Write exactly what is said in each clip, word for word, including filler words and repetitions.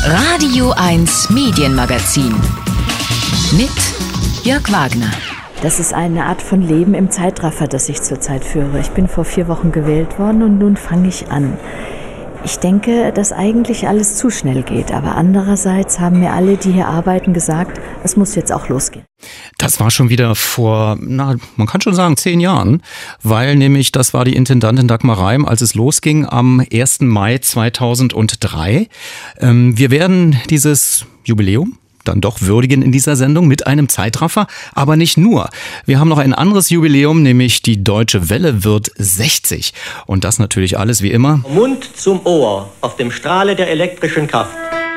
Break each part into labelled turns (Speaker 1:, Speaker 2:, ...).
Speaker 1: Radio eins Medienmagazin mit Jörg Wagner.
Speaker 2: Das ist eine Art von Leben im Zeitraffer, das ich zurzeit führe. Ich bin vor vier Wochen gewählt worden und nun fange ich an. Ich denke, dass eigentlich alles zu schnell geht, aber andererseits haben mir alle, die hier arbeiten, gesagt, es muss jetzt auch losgehen.
Speaker 3: Das war schon wieder vor, na, man kann schon sagen, zehn Jahren, weil nämlich das war die Intendantin Dagmar Reim, als es losging am ersten Mai zweitausenddrei. Ähm, wir werden dieses Jubiläum dann doch würdigen in dieser Sendung mit einem Zeitraffer, aber nicht nur. Wir haben noch ein anderes Jubiläum, nämlich die Deutsche Welle wird sechzig. Und das natürlich alles wie immer.
Speaker 4: Mund zum Ohr auf dem Strahle der elektrischen Kraft.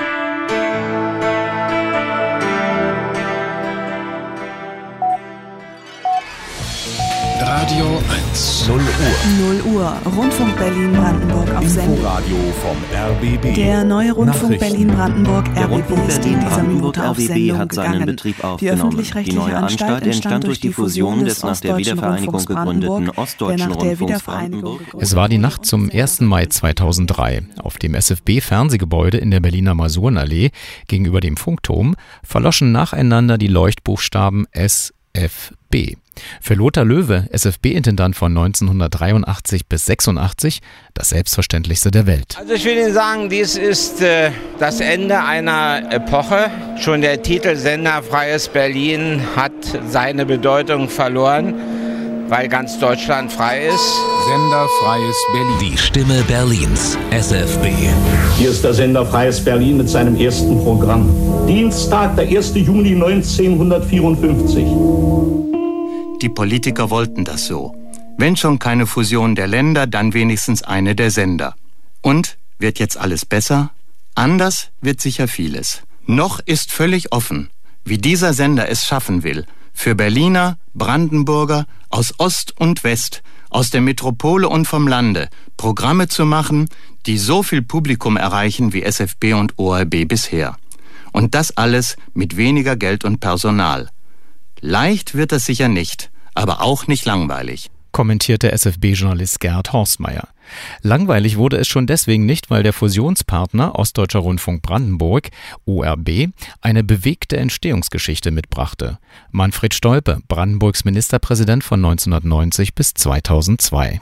Speaker 5: Radio eins. null Uhr.
Speaker 6: null Uhr. Rundfunk Berlin-Brandenburg auf Sendung.
Speaker 5: Inforadio vom R B B.
Speaker 6: Der neue Rundfunk Berlin-Brandenburg
Speaker 7: Der
Speaker 6: R B B
Speaker 7: Rundfunk
Speaker 6: ist in dieser Minute
Speaker 7: Berlin-Brandenburg R
Speaker 6: auf
Speaker 7: B B
Speaker 6: Sendung
Speaker 7: hat seinen
Speaker 6: gegangen.
Speaker 7: Betrieb
Speaker 6: Die
Speaker 7: aufgenommen. Die
Speaker 6: öffentlich-rechtliche
Speaker 7: neue Anstalt entstand durch die Fusion des nach der Wiedervereinigung gegründeten Ostdeutschen Rundfunks Brandenburg.
Speaker 3: Es war die Nacht zum ersten Mai zweitausenddrei. Auf dem S F B-Fernsehgebäude in der Berliner Masurenallee gegenüber dem Funkturm verloschen nacheinander die Leuchtbuchstaben S F B. Für Lothar Löwe, S F B-Intendant von neunzehnhundertdreiundachtzig bis sechsundachtzig, das Selbstverständlichste der Welt.
Speaker 8: Also ich will Ihnen sagen, dies ist äh, das Ende einer Epoche. Schon der Titel Senderfreies Berlin hat seine Bedeutung verloren, weil ganz Deutschland frei ist.
Speaker 5: Senderfreies Berlin.
Speaker 9: Die Stimme Berlins, S F B.
Speaker 10: Hier ist der Senderfreies Berlin mit seinem ersten Programm. Dienstag, der ersten Juni neunzehnhundertvierundfünfzig.
Speaker 11: Die Politiker wollten das so. Wenn schon keine Fusion der Länder, dann wenigstens eine der Sender. Und, wird jetzt alles besser? Anders wird sicher vieles. Noch ist völlig offen, wie dieser Sender es schaffen will, für Berliner, Brandenburger, aus Ost und West, aus der Metropole und vom Lande, Programme zu machen, die so viel Publikum erreichen wie S F B und O R B bisher. Und das alles mit weniger Geld und Personal. Leicht wird das sicher nicht, aber auch nicht langweilig,
Speaker 3: kommentierte S F B-Journalist Gerhard Horstmeier. Langweilig wurde es schon deswegen nicht, weil der Fusionspartner Ostdeutscher Rundfunk Brandenburg, O R B, eine bewegte Entstehungsgeschichte mitbrachte. Manfred Stolpe, Brandenburgs Ministerpräsident von neunzehnhundertneunzig bis zweitausendzwei.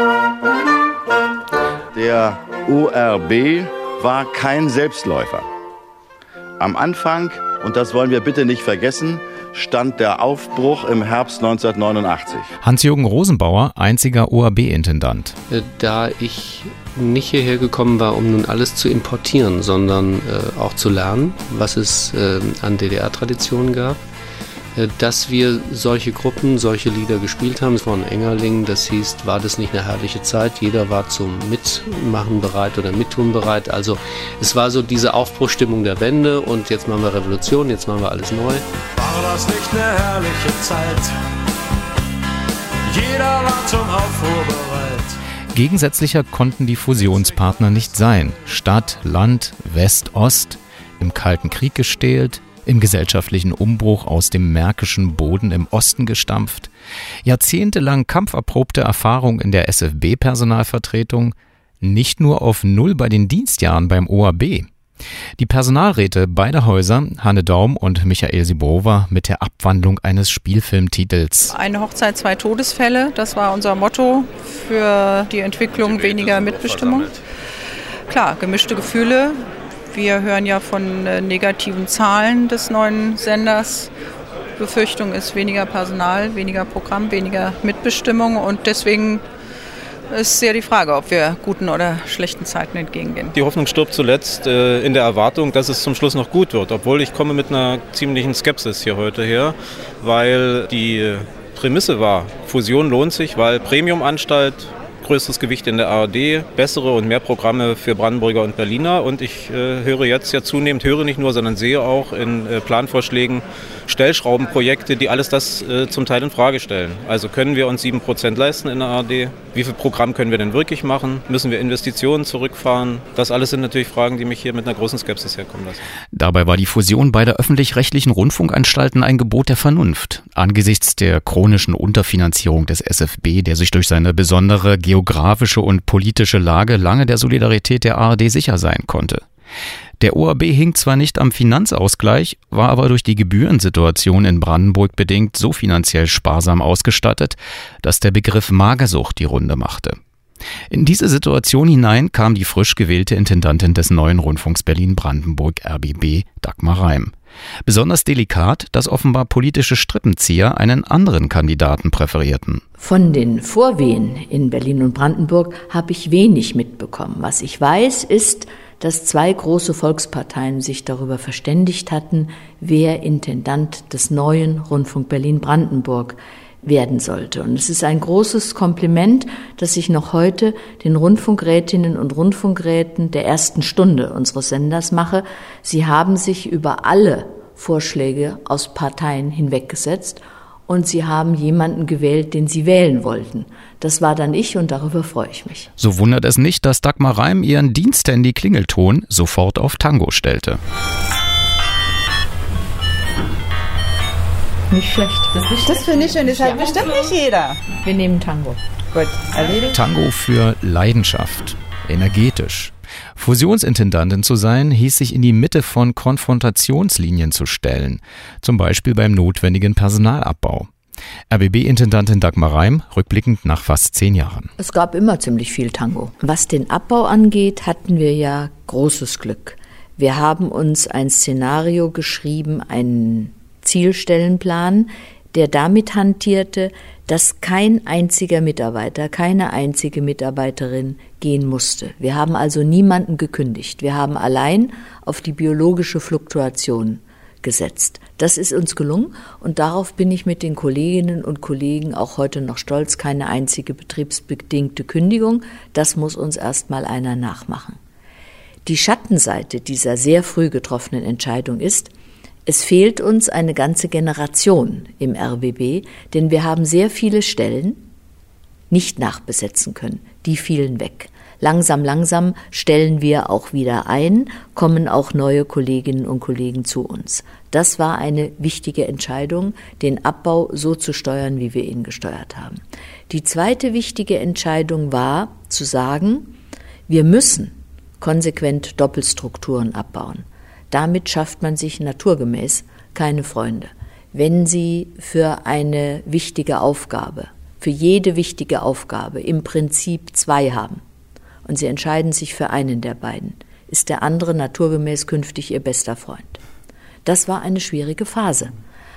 Speaker 12: Der O R B war kein Selbstläufer. Am Anfang, und das wollen wir bitte nicht vergessen, stand der Aufbruch im Herbst neunzehnhundertneunundachtzig.
Speaker 3: Hans-Jürgen Rosenbauer, einziger O R B-Intendant.
Speaker 13: Da ich nicht hierher gekommen war, um nun alles zu importieren, sondern äh, auch zu lernen, was es äh, an D D R-Traditionen gab, äh, dass wir solche Gruppen, solche Lieder gespielt haben. Es war in Engerlingen, das hieß, war das nicht eine herrliche Zeit? Jeder war zum Mitmachen bereit oder Mittun bereit. Also es war so diese Aufbruchsstimmung der Wende und jetzt machen wir Revolution, jetzt machen wir alles neu.
Speaker 14: War das nicht eine herrliche Zeit? Jeder war zum Aufruhr bereit.
Speaker 3: Gegensätzlicher konnten die Fusionspartner nicht sein. Stadt, Land, West, Ost, im Kalten Krieg gestählt, im gesellschaftlichen Umbruch aus dem märkischen Boden im Osten gestampft, jahrzehntelang kampferprobte Erfahrung in der S F B-Personalvertretung, nicht nur auf Null bei den Dienstjahren beim O R B. Die Personalräte beider Häuser, Hanne Daum und Michael Sibrowa, mit der Abwandlung eines Spielfilmtitels.
Speaker 15: Eine Hochzeit, zwei Todesfälle, das war unser Motto für die Entwicklung weniger Mitbestimmung. Klar, gemischte Gefühle. Wir hören ja von negativen Zahlen des neuen Senders. Befürchtung ist weniger Personal, weniger Programm, weniger Mitbestimmung und deswegen ist sehr die Frage, ob wir guten oder schlechten Zeiten entgegengehen.
Speaker 16: Die Hoffnung stirbt zuletzt äh, in der Erwartung, dass es zum Schluss noch gut wird. Obwohl ich komme mit einer ziemlichen Skepsis hier heute her, weil die Prämisse war, Fusion lohnt sich, weil Premium-Anstalt, größeres Gewicht in der A R D, bessere und mehr Programme für Brandenburger und Berliner. Und ich äh, höre jetzt ja zunehmend, höre nicht nur, sondern sehe auch in äh, Planvorschlägen Stellschraubenprojekte, die alles das äh, zum Teil in Frage stellen. Also können wir uns sieben Prozent leisten in der A R D? Wie viel Programm können wir denn wirklich machen? Müssen wir Investitionen zurückfahren? Das alles sind natürlich Fragen, die mich hier mit einer großen Skepsis herkommen lassen.
Speaker 3: Dabei war die Fusion beider öffentlich-rechtlichen Rundfunkanstalten ein Gebot der Vernunft. Angesichts der chronischen Unterfinanzierung des S F B, der sich durch seine besondere geografische und politische Lage lange der Solidarität der A R D sicher sein konnte. Der O R B hing zwar nicht am Finanzausgleich, war aber durch die Gebührensituation in Brandenburg bedingt so finanziell sparsam ausgestattet, dass der Begriff Magersucht die Runde machte. In diese Situation hinein kam die frisch gewählte Intendantin des neuen Rundfunks Berlin-Brandenburg R B B, Dagmar Reim. Besonders delikat, dass offenbar politische Strippenzieher einen anderen Kandidaten präferierten.
Speaker 2: Von den Vorwehen in Berlin und Brandenburg habe ich wenig mitbekommen. Was ich weiß, ist, dass zwei große Volksparteien sich darüber verständigt hatten, wer Intendant des neuen Rundfunk Berlin-Brandenburg werden sollte. Und es ist ein großes Kompliment, das ich noch heute den Rundfunkrätinnen und Rundfunkräten der ersten Stunde unseres Senders mache. Sie haben sich über alle Vorschläge aus Parteien hinweggesetzt und sie haben jemanden gewählt, den sie wählen wollten. Das war dann ich und darüber freue ich mich.
Speaker 3: So wundert es nicht, dass Dagmar Reim ihren Diensthandy-Klingelton sofort auf Tango stellte.
Speaker 2: Nicht schlecht.
Speaker 17: Das, das finde ich schön, das hat bestimmt nicht jeder.
Speaker 2: Wir nehmen Tango.
Speaker 17: Gut, erledigt.
Speaker 3: Tango für Leidenschaft, energetisch. Fusionsintendantin zu sein, hieß sich in die Mitte von Konfrontationslinien zu stellen, zum Beispiel beim notwendigen Personalabbau. R B B-Intendantin Dagmar Reim, rückblickend nach fast zehn Jahren.
Speaker 2: Es gab immer ziemlich viel Tango. Was den Abbau angeht, hatten wir ja großes Glück. Wir haben uns ein Szenario geschrieben, einen Zielstellenplan, der damit hantierte, dass kein einziger Mitarbeiter, keine einzige Mitarbeiterin gehen musste. Wir haben also niemanden gekündigt. Wir haben allein auf die biologische Fluktuation gesetzt. Das ist uns gelungen und darauf bin ich mit den Kolleginnen und Kollegen auch heute noch stolz. Keine einzige betriebsbedingte Kündigung. Das muss uns erst mal einer nachmachen. Die Schattenseite dieser sehr früh getroffenen Entscheidung ist, es fehlt uns eine ganze Generation im R B B, denn wir haben sehr viele Stellen nicht nachbesetzen können. Die fielen weg. Langsam, langsam stellen wir auch wieder ein, kommen auch neue Kolleginnen und Kollegen zu uns. Das war eine wichtige Entscheidung, den Abbau so zu steuern, wie wir ihn gesteuert haben. Die zweite wichtige Entscheidung war, zu sagen, wir müssen konsequent Doppelstrukturen abbauen. Damit schafft man sich naturgemäß keine Freunde. Wenn Sie für eine wichtige Aufgabe, für jede wichtige Aufgabe im Prinzip zwei haben und Sie entscheiden sich für einen der beiden, ist der andere naturgemäß künftig Ihr bester Freund. Das war eine schwierige Phase.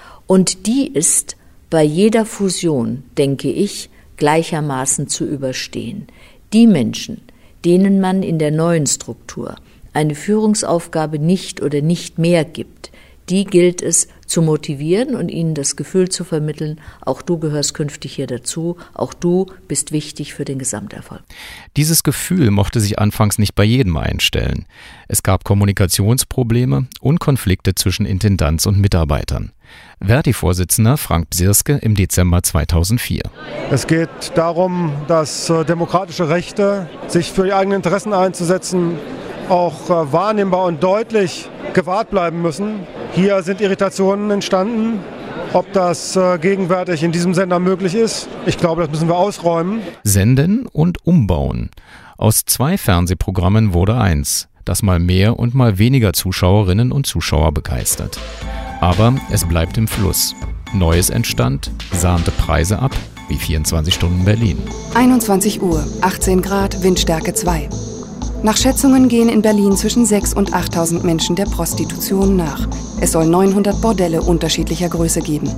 Speaker 2: Und die ist bei jeder Fusion, denke ich, gleichermaßen zu überstehen. Die Menschen, denen man in der neuen Struktur eine Führungsaufgabe nicht oder nicht mehr gibt, die gilt es zu motivieren und ihnen das Gefühl zu vermitteln, auch du gehörst künftig hier dazu, auch du bist wichtig für den Gesamterfolg.
Speaker 3: Dieses Gefühl mochte sich anfangs nicht bei jedem einstellen. Es gab Kommunikationsprobleme und Konflikte zwischen Intendanz und Mitarbeitern. Verdi-Vorsitzender Frank Bsirske im Dezember zweitausendvier.
Speaker 18: Es geht darum, dass äh, demokratische Rechte, sich für die eigenen Interessen einzusetzen, auch äh, wahrnehmbar und deutlich gewahrt bleiben müssen. Hier sind Irritationen entstanden. Ob das äh, gegenwärtig in diesem Sender möglich ist, ich glaube, das müssen wir ausräumen.
Speaker 3: Senden und umbauen. Aus zwei Fernsehprogrammen wurde eins, das mal mehr und mal weniger Zuschauerinnen und Zuschauer begeistert. Aber es bleibt im Fluss. Neues entstand, sahnte Preise ab, wie vierundzwanzig Stunden Berlin.
Speaker 19: einundzwanzig Uhr, achtzehn Grad, Windstärke zwei. Nach Schätzungen gehen in Berlin zwischen sechstausend und achttausend Menschen der Prostitution nach. Es soll neunhundert Bordelle unterschiedlicher Größe geben.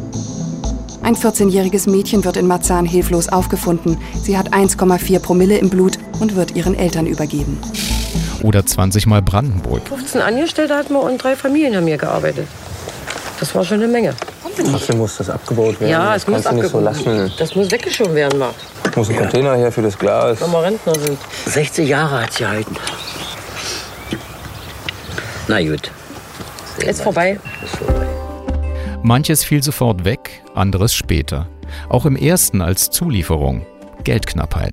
Speaker 19: Ein vierzehnjähriges Mädchen wird in Marzahn hilflos aufgefunden. Sie hat eins Komma vier Promille im Blut und wird ihren Eltern übergeben.
Speaker 3: Oder zwanzig Mal Brandenburg.
Speaker 20: fünfzehn Angestellte hatten wir und drei Familien haben hier gearbeitet. Das war schon eine Menge.
Speaker 21: Dafür muss das abgebaut werden.
Speaker 20: Ja, es muss abgebaut werden. Das muss weggeschoben werden, Marc.
Speaker 21: Muss ein Container her für das Glas.
Speaker 20: Wenn wir Rentner sind.
Speaker 22: sechzig Jahre hat sie gehalten. Na gut.
Speaker 20: Jetzt vorbei.
Speaker 22: Ist vorbei.
Speaker 3: Manches fiel sofort weg, anderes später. Auch im ersten als Zulieferung. Geldknappheit.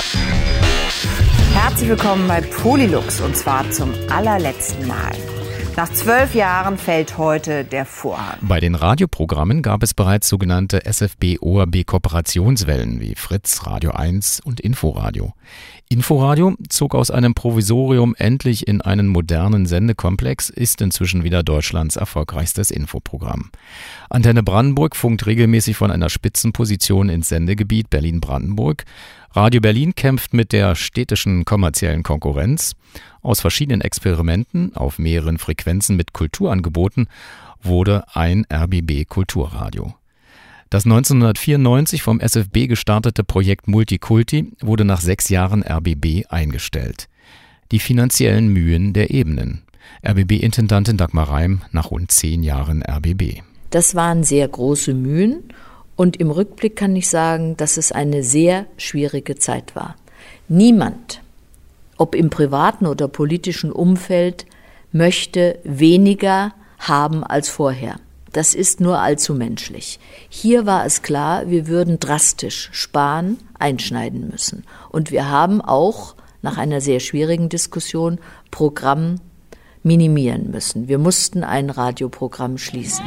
Speaker 23: Herzlich willkommen bei Polylux und zwar zum allerletzten Mal.
Speaker 17: Nach zwölf Jahren fällt heute der Vorhang.
Speaker 3: Bei den Radioprogrammen gab es bereits sogenannte S F B-O R B-Kooperationswellen wie Fritz, Radio eins und Inforadio. Inforadio zog aus einem Provisorium endlich in einen modernen Sendekomplex, ist inzwischen wieder Deutschlands erfolgreichstes Infoprogramm. Antenne Brandenburg funkt regelmäßig von einer Spitzenposition ins Sendegebiet Berlin-Brandenburg. Radio Berlin kämpft mit der städtischen kommerziellen Konkurrenz. Aus verschiedenen Experimenten auf mehreren Frequenzen mit Kulturangeboten wurde ein R B B Kulturradio. Das neunzehnhundertvierundneunzig vom S F B gestartete Projekt Multikulti wurde nach sechs Jahren R B B eingestellt. Die finanziellen Mühen der Ebenen. R B B-Intendantin Dagmar Reim nach rund zehn Jahren R B B.
Speaker 2: Das waren sehr große Mühen und im Rückblick kann ich sagen, dass es eine sehr schwierige Zeit war. Niemand, ob im privaten oder politischen Umfeld, möchte weniger haben als vorher. Das ist nur allzu menschlich. Hier war es klar, wir würden drastisch sparen, einschneiden müssen. Und wir haben auch nach einer sehr schwierigen Diskussion Programm minimieren müssen. Wir mussten ein Radioprogramm schließen.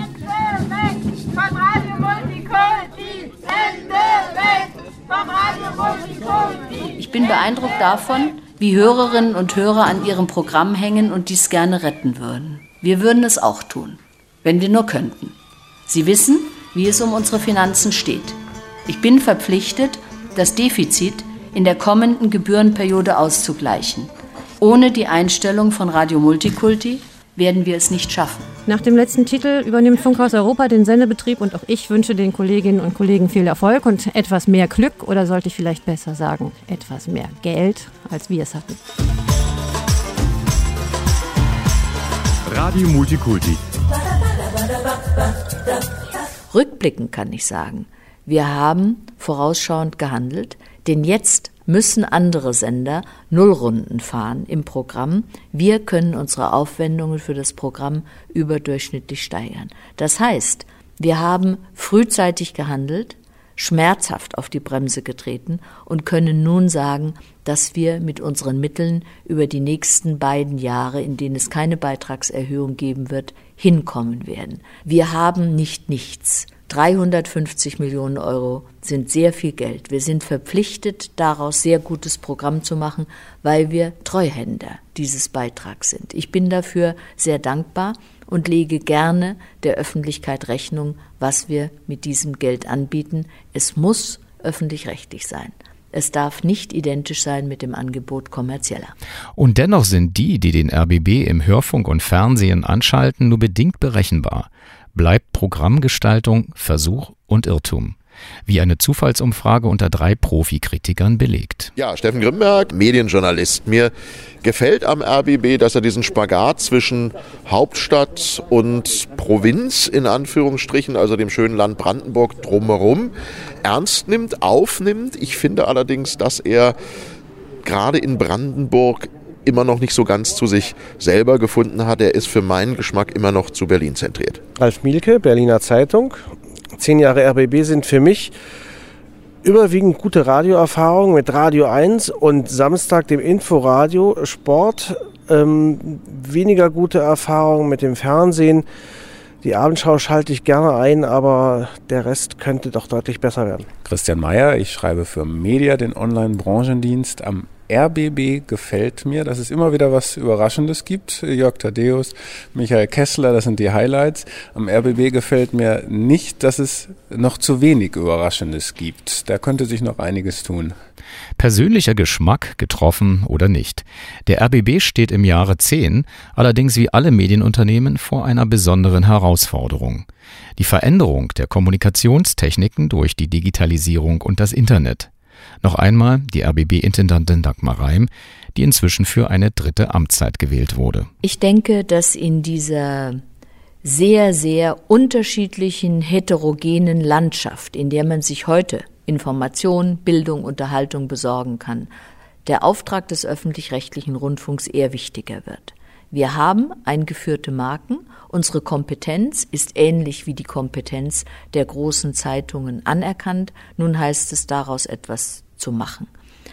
Speaker 1: Ich bin beeindruckt davon, wie Hörerinnen und Hörer an ihrem Programm hängen und dies gerne retten würden. Wir würden es auch tun, wenn wir nur könnten. Sie wissen, wie es um unsere Finanzen steht. Ich bin verpflichtet, das Defizit in der kommenden Gebührenperiode auszugleichen. Ohne die Einstellung von Radio Multikulti werden wir es nicht schaffen.
Speaker 4: Nach dem letzten Titel übernimmt Funkhaus Europa den Sendebetrieb und auch ich wünsche den Kolleginnen und Kollegen viel Erfolg und etwas mehr Glück, oder sollte ich vielleicht besser sagen, etwas mehr Geld, als wir es hatten.
Speaker 5: Radio Multikulti.
Speaker 2: Rückblickend kann ich sagen, wir haben vorausschauend gehandelt, denn jetzt müssen andere Sender Nullrunden fahren im Programm. Wir können unsere Aufwendungen für das Programm überdurchschnittlich steigern. Das heißt, wir haben frühzeitig gehandelt, schmerzhaft auf die Bremse getreten und können nun sagen, dass wir mit unseren Mitteln über die nächsten beiden Jahre, in denen es keine Beitragserhöhung geben wird, hinkommen werden. Wir haben nicht nichts. dreihundertfünfzig Millionen Euro sind sehr viel Geld. Wir sind verpflichtet, daraus sehr gutes Programm zu machen, weil wir Treuhänder dieses Beitrags sind. Ich bin dafür sehr dankbar und lege gerne der Öffentlichkeit Rechnung, was wir mit diesem Geld anbieten. Es muss öffentlich-rechtlich sein. Es darf nicht identisch sein mit dem Angebot kommerzieller.
Speaker 3: Und dennoch sind die, die den R B B im Hörfunk und Fernsehen anschalten, nur bedingt berechenbar. Bleibt Programmgestaltung Versuch und Irrtum. Wie eine Zufallsumfrage unter drei Profikritikern belegt.
Speaker 23: Ja, Steffen Grimberg, Medienjournalist. Mir gefällt am R B B, dass er diesen Spagat zwischen Hauptstadt und Provinz in Anführungsstrichen, also dem schönen Land Brandenburg drumherum, ernst nimmt, aufnimmt. Ich finde allerdings, dass er gerade in Brandenburg immer noch nicht so ganz zu sich selber gefunden hat. Er ist für meinen Geschmack immer noch zu Berlin zentriert.
Speaker 24: Ralf Mielke, Berliner Zeitung. Zehn Jahre R B B sind für mich überwiegend gute Radioerfahrungen mit Radio eins und Samstag dem Inforadio. Sport, ähm, weniger gute Erfahrungen mit dem Fernsehen. Die Abendschau schalte ich gerne ein, aber der Rest könnte doch deutlich besser werden.
Speaker 25: Christian Mayer, ich schreibe für Media, den Online-Branchendienst. Am R B B gefällt mir, dass es immer wieder was Überraschendes gibt. Jörg Thaddeus, Michael Kessler, das sind die Highlights. Am R B B gefällt mir nicht, dass es noch zu wenig Überraschendes gibt. Da könnte sich noch einiges tun.
Speaker 3: Persönlicher Geschmack getroffen oder nicht. Der R B B steht im Jahre zehn, allerdings wie alle Medienunternehmen vor einer besonderen Herausforderung. Die Veränderung der Kommunikationstechniken durch die Digitalisierung und das Internet. Noch einmal die R B B-Intendantin Dagmar Reim, die inzwischen für eine dritte Amtszeit gewählt wurde.
Speaker 2: Ich denke, dass in dieser sehr, sehr unterschiedlichen, heterogenen Landschaft, in der man sich heute Information, Bildung, Unterhaltung besorgen kann, der Auftrag des öffentlich-rechtlichen Rundfunks eher wichtiger wird. Wir haben eingeführte Marken. Unsere Kompetenz ist ähnlich wie die Kompetenz der großen Zeitungen anerkannt. Nun heißt es, daraus etwas zu machen.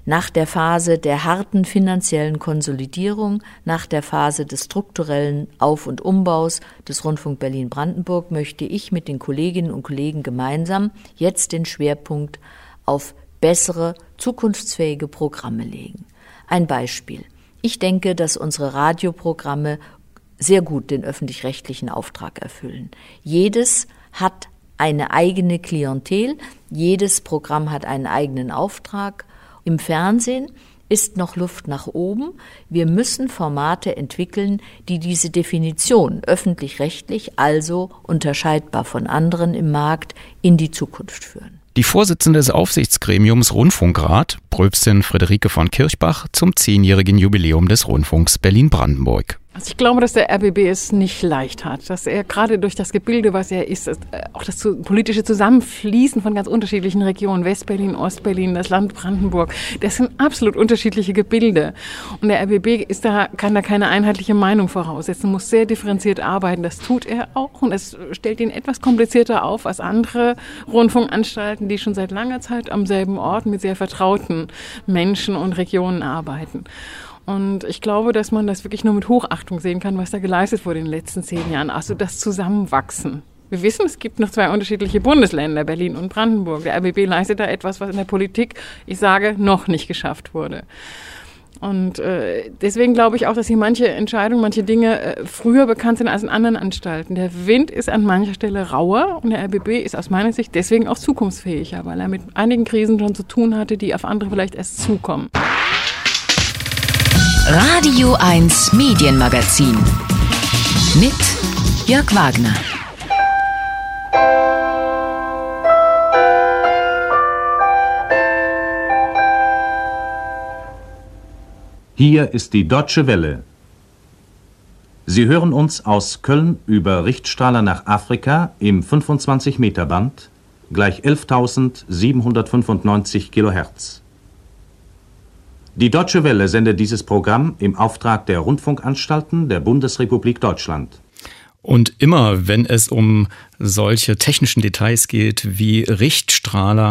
Speaker 2: Nach der Phase der harten finanziellen Konsolidierung, nach der Phase des strukturellen Auf- und Umbaus des Rundfunk Berlin-Brandenburg möchte ich mit den Kolleginnen und Kollegen gemeinsam jetzt den Schwerpunkt auf bessere, zukunftsfähige Programme legen. Ein Beispiel. Ich denke, dass unsere Radioprogramme sehr gut den öffentlich-rechtlichen Auftrag erfüllen. Jedes hat eine eigene Klientel, jedes Programm hat einen eigenen Auftrag. Im Fernsehen ist noch Luft nach oben. Wir müssen Formate entwickeln, die diese Definition öffentlich-rechtlich, also unterscheidbar von anderen im Markt, in die Zukunft führen.
Speaker 3: Die Vorsitzende des Aufsichtsgremiums Rundfunkrat, Pröpstin Friederike von Kirchbach, zum zehnjährigen Jubiläum des Rundfunks Berlin-Brandenburg.
Speaker 6: Also ich glaube, dass der R B B es nicht leicht hat, dass er gerade durch das Gebilde, was er ist, auch das politische Zusammenfließen von ganz unterschiedlichen Regionen, Westberlin, Ostberlin, das Land Brandenburg, das sind absolut unterschiedliche Gebilde. Und der R B B ist da, kann da keine einheitliche Meinung voraussetzen, muss sehr differenziert arbeiten. Das tut er auch und es stellt ihn etwas komplizierter auf als andere Rundfunkanstalten, die schon seit langer Zeit am selben Ort mit sehr vertrauten Menschen und Regionen arbeiten. Und ich glaube, dass man das wirklich nur mit Hochachtung sehen kann, was da geleistet wurde in den letzten zehn Jahren. Also das Zusammenwachsen. Wir wissen, es gibt noch zwei unterschiedliche Bundesländer, Berlin und Brandenburg. Der R B B leistet da etwas, was in der Politik, ich sage, noch nicht geschafft wurde. Und äh, deswegen glaube ich auch, dass hier manche Entscheidungen, manche Dinge äh, früher bekannt sind als in anderen Anstalten. Der Wind ist an mancher Stelle rauer und der R B B ist aus meiner Sicht deswegen auch zukunftsfähiger, weil er mit einigen Krisen schon zu tun hatte, die auf andere vielleicht erst zukommen.
Speaker 7: Radio eins Medienmagazin mit Jörg Wagner.
Speaker 8: Hier ist die Deutsche Welle. Sie hören uns aus Köln über Richtstrahler nach Afrika im fünfundzwanzig Meter Band, gleich elftausendsiebenhundertfünfundneunzig Kilohertz. Die Deutsche Welle sendet dieses Programm im Auftrag der Rundfunkanstalten der Bundesrepublik Deutschland.
Speaker 3: Und immer, wenn es um solche technischen Details geht, wie Richtstrahler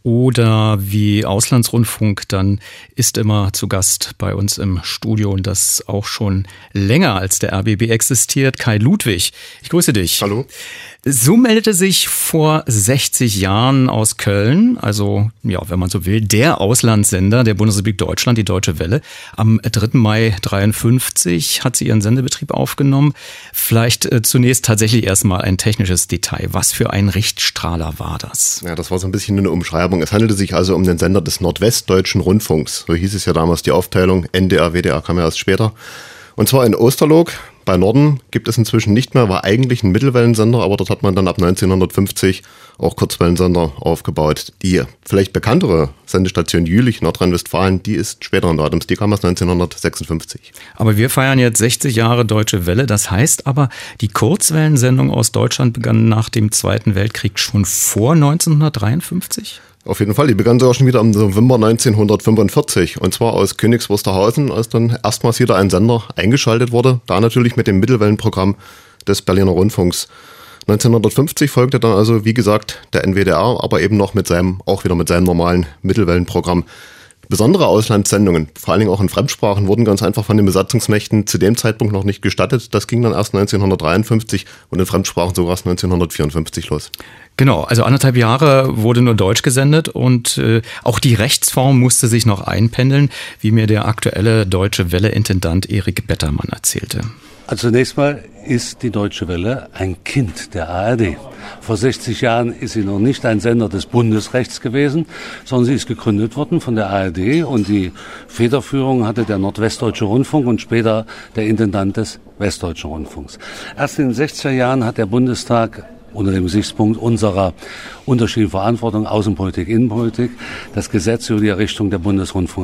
Speaker 3: oder wie Auslandsrundfunk, dann ist immer zu Gast bei uns im Studio und das auch schon länger als der R B B existiert, Kai Ludwig. Ich grüße dich.
Speaker 9: Hallo.
Speaker 3: So meldete sich vor sechzig Jahren aus Köln, also ja, wenn man so will, der Auslandssender der Bundesrepublik Deutschland, die Deutsche Welle. Am dritten Mai dreiundfünfzig hat sie ihren Sendebetrieb aufgenommen. Vielleicht äh, zunächst tatsächlich erstmal ein technisches Detail. Was für ein Richtstrahler war das?
Speaker 9: Ja, das war so ein bisschen eine Umschreibung. Es handelte sich also um den Sender des Nordwestdeutschen Rundfunks. So hieß es ja damals, die Aufteilung. N D R, W D R kam ja erst später. Und zwar in Osterloog. Bei Norden gibt es inzwischen nicht mehr, war eigentlich ein Mittelwellensender, aber dort hat man dann ab neunzehnhundertfünfzig auch Kurzwellensender aufgebaut. Die vielleicht bekanntere Sendestation Jülich, Nordrhein-Westfalen, die ist späteren Datums, die kam erst neunzehnhundertsechsundfünfzig.
Speaker 3: Aber wir feiern jetzt sechzig Jahre Deutsche Welle, das heißt aber, die Kurzwellensendung aus Deutschland begann nach dem Zweiten Weltkrieg schon vor neunzehnhundertdreiundfünfzig?
Speaker 9: Auf jeden Fall, die begann sogar schon wieder im November neunzehnhundertfünfundvierzig und zwar aus Königs Wusterhausen, als dann erstmals wieder ein Sender eingeschaltet wurde, da natürlich mit dem Mittelwellenprogramm des Berliner Rundfunks. neunzehnhundertfünfzig folgte dann also, wie gesagt, der N W D R, aber eben noch mit seinem, auch wieder mit seinem normalen Mittelwellenprogramm. Besondere Auslandssendungen, vor allen Dingen auch in Fremdsprachen, wurden ganz einfach von den Besatzungsmächten zu dem Zeitpunkt noch nicht gestattet. Das ging dann erst neunzehnhundertdreiundfünfzig und in Fremdsprachen sogar erst neunzehnhundertvierundfünfzig los.
Speaker 3: Genau, also anderthalb Jahre wurde nur Deutsch gesendet und äh, auch die Rechtsform musste sich noch einpendeln, wie mir der aktuelle Deutsche Welle-Intendant Erik Bettermann erzählte.
Speaker 10: Also zunächst mal ist die Deutsche Welle ein Kind der A R D. Vor sechzig Jahren ist sie noch nicht ein Sender des Bundesrechts gewesen, sondern sie ist gegründet worden von der A R D und die Federführung hatte der Nordwestdeutsche Rundfunk und später der Intendant des Westdeutschen Rundfunks. Erst in den sechziger Jahren hat der Bundestag unter dem Gesichtspunkt unserer unterschiedlichen Verantwortung, Außenpolitik, Innenpolitik, das Gesetz über die Errichtung der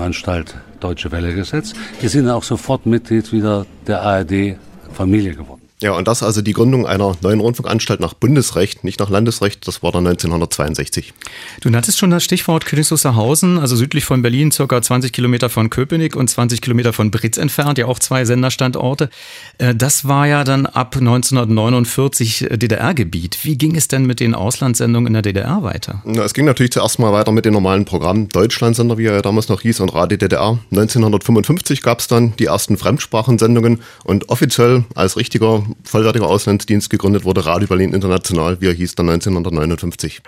Speaker 10: Bundesrundfunkanstalt Deutsche Welle gesetzt. Wir sind auch sofort Mitglied wieder der A R D-Familie geworden.
Speaker 9: Ja, und das also die Gründung einer neuen Rundfunkanstalt nach Bundesrecht, nicht nach Landesrecht, das war dann neunzehnhundertzweiundsechzig.
Speaker 3: Du nanntest schon das Stichwort Königs Wusterhausen, also südlich von Berlin, circa zwanzig Kilometer von Köpenick und zwanzig Kilometer von Britz entfernt, ja auch zwei Senderstandorte. Das war ja dann ab neunzehnhundertneunundvierzig D D R-Gebiet. Wie ging es denn mit den Auslandssendungen in der D D R weiter?
Speaker 9: Na, es ging natürlich zuerst mal weiter mit den normalen Programmen. Deutschlandsender, wie er ja damals noch hieß, und Radio D D R. neunzehnhundertfünfundfünfzig gab es dann die ersten Fremdsprachensendungen und offiziell als richtiger, vollwertiger Auslandsdienst gegründet wurde Radio Berlin International, wie er hieß, dann neunzehnhundertneunundfünfzig.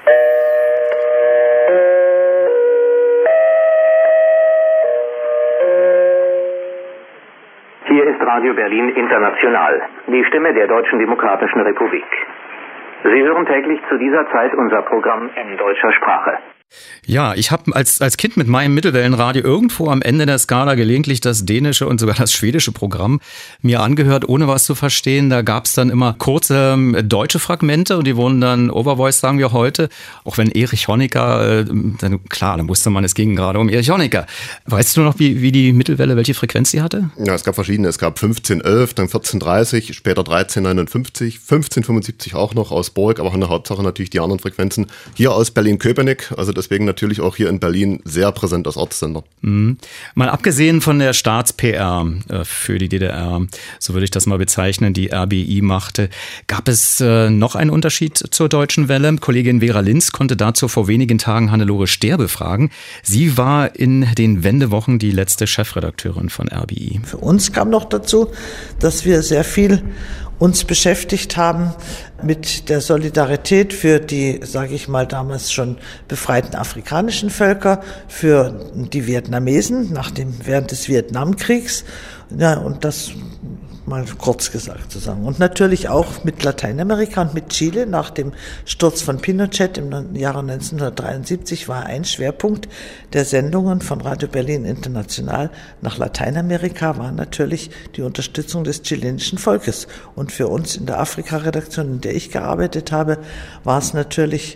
Speaker 11: Hier ist Radio Berlin International, die Stimme der Deutschen Demokratischen Republik. Sie hören täglich zu dieser Zeit unser Programm in deutscher Sprache.
Speaker 3: Ja, ich habe als, als Kind mit meinem Mittelwellenradio irgendwo am Ende der Skala gelegentlich das dänische und sogar das schwedische Programm mir angehört, ohne was zu verstehen. Da gab es dann immer kurze äh, deutsche Fragmente und die wurden dann Overvoice, sagen wir heute. Auch wenn Erich Honecker, äh, dann, klar, dann wusste man, es ging gerade um Erich Honecker. Weißt du noch, wie, wie die Mittelwelle, welche Frequenz sie hatte?
Speaker 9: Ja, es gab verschiedene. Es gab fünfzehn elf, dann vierzehn dreißig, später dreizehn neunundfünfzig, fünfzehn fünfundsiebzig auch noch aus Burg, aber in der Hauptsache natürlich die anderen Frequenzen. Hier aus Berlin-Köpenick, also deswegen natürlich auch hier in Berlin sehr präsent als Ortssender.
Speaker 3: Mhm. Mal abgesehen von der Staats-P R äh, für die D D R, so würde ich das mal bezeichnen, die R B I machte, gab es äh, noch einen Unterschied zur Deutschen Welle? Kollegin Vera Linz konnte dazu vor wenigen Tagen Hannelore Stehr befragen. Sie war in den Wendewochen die letzte Chefredakteurin von R B I.
Speaker 12: Für uns kam noch dazu, dass wir sehr viel uns beschäftigt haben mit der Solidarität für die, sage ich mal, damals schon befreiten afrikanischen Völker, für die Vietnamesen nach dem, während des Vietnamkriegs. Ja, und das mal kurz gesagt zu sagen. Und natürlich auch mit Lateinamerika und mit Chile. Nach dem Sturz von Pinochet im Jahre neunzehnhundertdreiundsiebzig war ein Schwerpunkt der Sendungen von Radio Berlin International nach Lateinamerika war natürlich die Unterstützung des chilenischen Volkes. Und für uns in der Afrika-Redaktion, in der ich gearbeitet habe, war es natürlich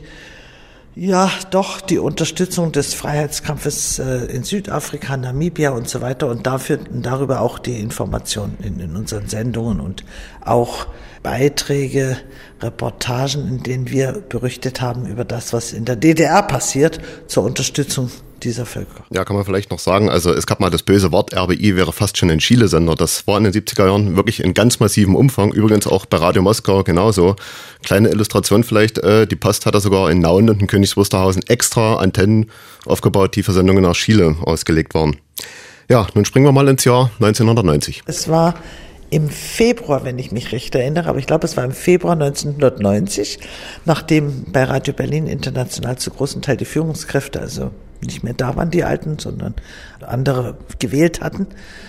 Speaker 12: ja, doch die Unterstützung des Freiheitskampfes äh, in Südafrika, Namibia und so weiter und dafür und darüber auch die Informationen in, in unseren Sendungen und auch Beiträge, Reportagen, in denen wir berichtet haben über das, was in der D D R passiert, zur Unterstützung dieser Völker.
Speaker 9: Ja, kann man vielleicht noch sagen, also es gab mal das böse Wort, R B I wäre fast schon ein Chile-Sender. Das war in den siebziger Jahren wirklich in ganz massivem Umfang, übrigens auch bei Radio Moskau genauso. Kleine Illustration vielleicht, äh, die Post hat da sogar in Nauen und in Königs Wusterhausen extra Antennen aufgebaut, die für Sendungen nach Chile ausgelegt waren. Ja, nun springen wir mal ins Jahr neunzehnhundertneunzig.
Speaker 12: Es war im Februar, wenn ich mich recht erinnere, aber ich glaube, es war im Februar neunzehnhundertneunzig, nachdem bei Radio Berlin International zu großen Teil die Führungskräfte, also nicht mehr da waren die Alten, sondern andere gewählt hatten.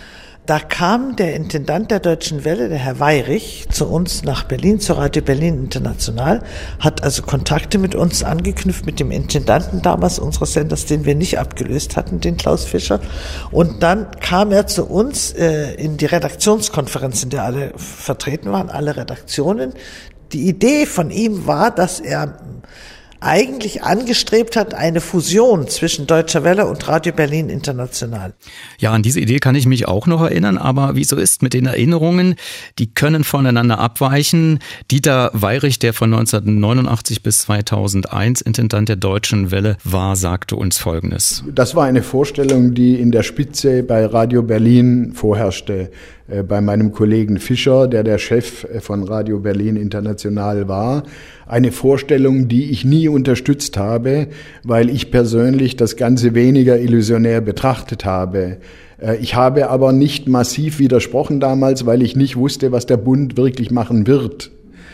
Speaker 12: Da kam der Intendant der Deutschen Welle, der Herr Weyrich, zu uns nach Berlin, zu Radio Berlin International, hat also Kontakte mit uns angeknüpft, mit dem Intendanten damals unseres Senders, den wir nicht abgelöst hatten, den Klaus Fischer. Und dann kam er zu uns äh, in die Redaktionskonferenz, in der alle vertreten waren, alle Redaktionen. Die Idee von ihm war, dass er eigentlich angestrebt hat, eine Fusion zwischen Deutscher Welle und Radio Berlin International.
Speaker 3: Ja, an diese Idee kann ich mich auch noch erinnern, aber wie so ist mit den Erinnerungen, die können voneinander abweichen. Dieter Weyrich, der von neunzehnhundertneunundachtzig bis zweitausendeins Intendant der Deutschen Welle war, sagte uns Folgendes.
Speaker 13: Das war eine Vorstellung, die in der Spitze bei Radio Berlin vorherrschte. Bei meinem Kollegen Fischer, der der Chef von Radio Berlin International war. Eine Vorstellung, die ich nie unterstützt habe, weil ich persönlich das Ganze weniger illusionär betrachtet habe. Ich habe aber nicht massiv widersprochen damals, weil ich nicht wusste, was der Bund wirklich machen wird.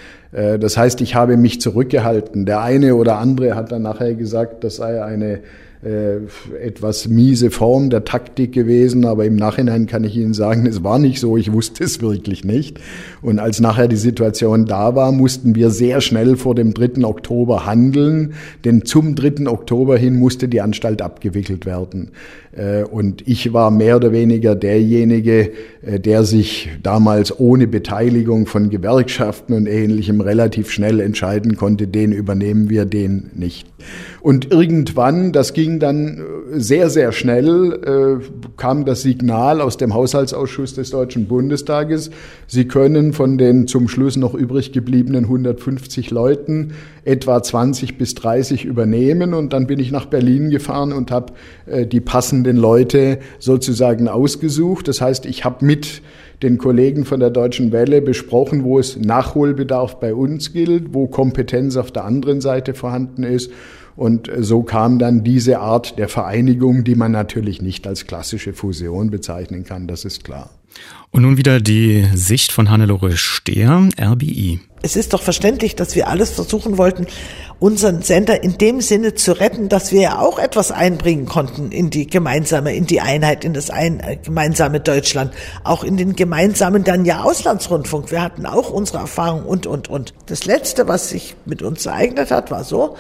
Speaker 13: Das heißt, ich habe mich zurückgehalten. Der eine oder andere hat dann nachher gesagt, das sei eine Äh, etwas miese Form der Taktik gewesen, aber im Nachhinein kann ich Ihnen sagen, es war nicht so, ich wusste es wirklich nicht. Und als nachher die Situation da war, mussten wir sehr schnell vor dem dritten Oktober handeln, denn zum dritten Oktober hin musste die Anstalt abgewickelt werden. Äh, und ich war mehr oder weniger derjenige, der sich damals ohne Beteiligung von Gewerkschaften und Ähnlichem relativ schnell entscheiden konnte, den übernehmen wir, den nicht. Und irgendwann, das ging dann sehr, sehr schnell, äh, kam das Signal aus dem Haushaltsausschuss des Deutschen Bundestages, Sie können von den zum Schluss noch übrig gebliebenen hundertfünfzig Leuten etwa zwanzig bis dreißig übernehmen. Und dann bin ich nach Berlin gefahren und habe äh, die passenden Leute sozusagen ausgesucht. Das heißt, ich habe mit den Kollegen von der Deutschen Welle besprochen, wo es Nachholbedarf bei uns gilt, wo Kompetenz auf der anderen Seite vorhanden ist. Und so kam dann diese Art der Vereinigung, die man natürlich nicht als klassische Fusion bezeichnen kann, das ist klar.
Speaker 3: Und nun wieder die Sicht von Hannelore Stehr, R B I.
Speaker 12: Es ist doch verständlich, dass wir alles versuchen wollten, unseren Sender in dem Sinne zu retten, dass wir ja auch etwas einbringen konnten in die gemeinsame, in die Einheit, in das ein, gemeinsame Deutschland, auch in den gemeinsamen dann ja Auslandsrundfunk. Wir hatten auch unsere Erfahrung und, und, und. Das Letzte, was sich mit uns ereignet hat, war so: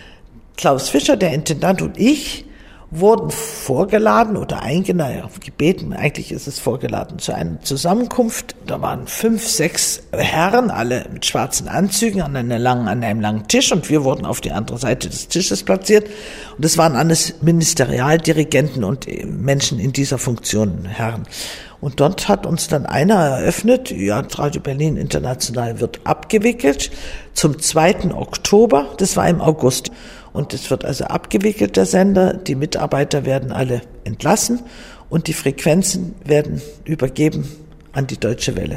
Speaker 12: Klaus Fischer, der Intendant, und ich wurden vorgeladen oder eingeladen, gebeten, eigentlich ist es vorgeladen, zu einer Zusammenkunft. Da waren fünf, sechs Herren, alle mit schwarzen Anzügen, an, einer langen, an einem langen Tisch, und wir wurden auf die andere Seite des Tisches platziert. Und es waren alles Ministerialdirigenten und Menschen in dieser Funktion, Herren. Und dort hat uns dann einer eröffnet, ja, Radio Berlin International wird abgewickelt zum zweiten Oktober, das war im August. Und es wird also abgewickelt, der Sender, die Mitarbeiter werden alle entlassen und die Frequenzen werden übergeben an die Deutsche Welle.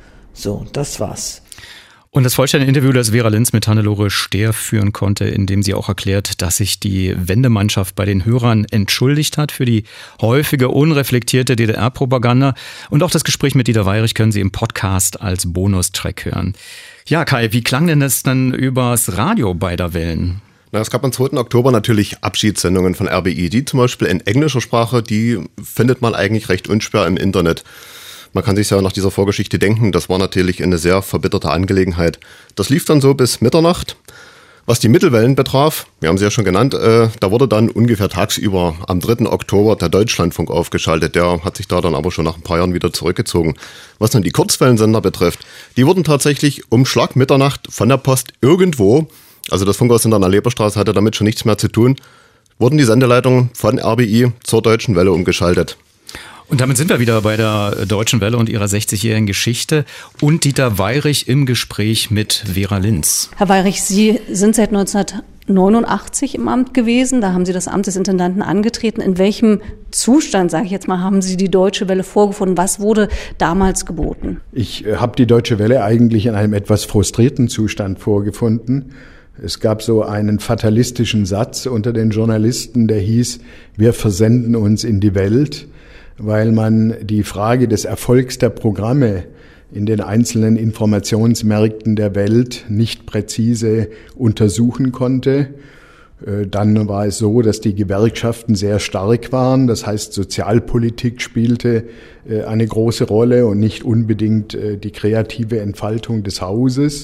Speaker 12: So, das war's.
Speaker 3: Und das vollständige Interview, das Vera Linz mit Hannelore Stehr führen konnte, in dem sie auch erklärt, dass sich die Wendemannschaft bei den Hörern entschuldigt hat für die häufige unreflektierte D D R-Propaganda. Und auch das Gespräch mit Dieter Weyrich können Sie im Podcast als Bonustrack hören. Ja, Kai, wie klang denn das dann übers Radio beider Wellen?
Speaker 9: Na, es gab am zweiten Oktober natürlich Abschiedssendungen von R B I, die zum Beispiel in englischer Sprache, die findet man eigentlich recht unschwer im Internet. Man kann sich ja nach dieser Vorgeschichte denken, das war natürlich eine sehr verbitterte Angelegenheit. Das lief dann so bis Mitternacht. Was die Mittelwellen betraf, wir haben sie ja schon genannt, äh, da wurde dann ungefähr tagsüber am dritten Oktober der Deutschlandfunk aufgeschaltet. Der hat sich da dann aber schon nach ein paar Jahren wieder zurückgezogen. Was dann die Kurzwellensender betrifft, die wurden tatsächlich um Schlag Mitternacht von der Post irgendwo, also das Funkhaus in der Leberstraße hatte damit schon nichts mehr zu tun, wurden die Sendeleitungen von R B I zur Deutschen Welle umgeschaltet.
Speaker 3: Und damit sind wir wieder bei der Deutschen Welle und ihrer sechzigjährigen Geschichte und Dieter Weyrich im Gespräch mit Vera Linz.
Speaker 14: Herr Weyrich, Sie sind seit neunzehnhundertneunundachtzig im Amt gewesen. Da haben Sie das Amt des Intendanten angetreten. In welchem Zustand, sage ich jetzt mal, haben Sie die Deutsche Welle vorgefunden? Was wurde damals geboten?
Speaker 13: Ich äh, habe die Deutsche Welle eigentlich in einem etwas frustrierten Zustand vorgefunden. Es gab so einen fatalistischen Satz unter den Journalisten, der hieß: Wir versenden uns in die Welt, weil man die Frage des Erfolgs der Programme in den einzelnen Informationsmärkten der Welt nicht präzise untersuchen konnte. Dann war es so, dass die Gewerkschaften sehr stark waren. Das heißt, Sozialpolitik spielte eine große Rolle und nicht unbedingt die kreative Entfaltung des Hauses.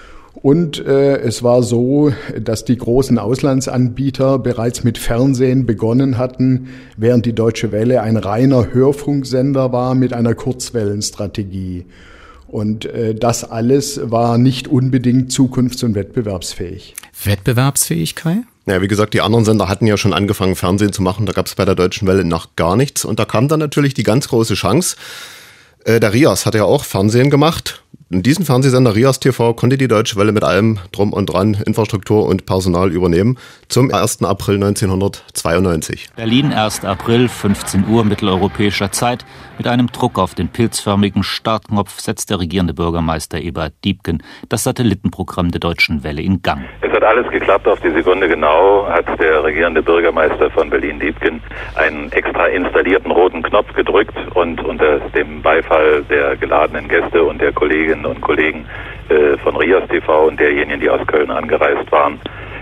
Speaker 13: Und äh, es war so, dass die großen Auslandsanbieter bereits mit Fernsehen begonnen hatten, während die Deutsche Welle ein reiner Hörfunksender war mit einer Kurzwellenstrategie. Und äh, das alles war nicht unbedingt zukunfts- und wettbewerbsfähig.
Speaker 3: Wettbewerbsfähig, Kai?
Speaker 9: Ja, wie gesagt, die anderen Sender hatten ja schon angefangen, Fernsehen zu machen. Da gab es bei der Deutschen Welle noch gar nichts. Und da kam dann natürlich die ganz große Chance. Äh, der Rias hatte ja auch Fernsehen gemacht. In diesen Fernsehsender Rias T V konnte die Deutsche Welle mit allem drum und dran Infrastruktur und Personal übernehmen zum ersten April neunzehnhundertzweiundneunzig.
Speaker 15: Berlin, erster April, fünfzehn Uhr mitteleuropäischer Zeit. Mit einem Druck auf den pilzförmigen Startknopf setzt der regierende Bürgermeister Eberhard Diepgen das Satellitenprogramm der Deutschen Welle in Gang.
Speaker 16: Es hat alles geklappt, auf die Sekunde genau hat der regierende Bürgermeister von Berlin Diepgen einen extra installierten roten Knopf gedrückt und unter dem Beifall der geladenen Gäste und der Kolleginnen und Kollegen äh, von Rias T V und derjenigen, die aus Köln angereist waren,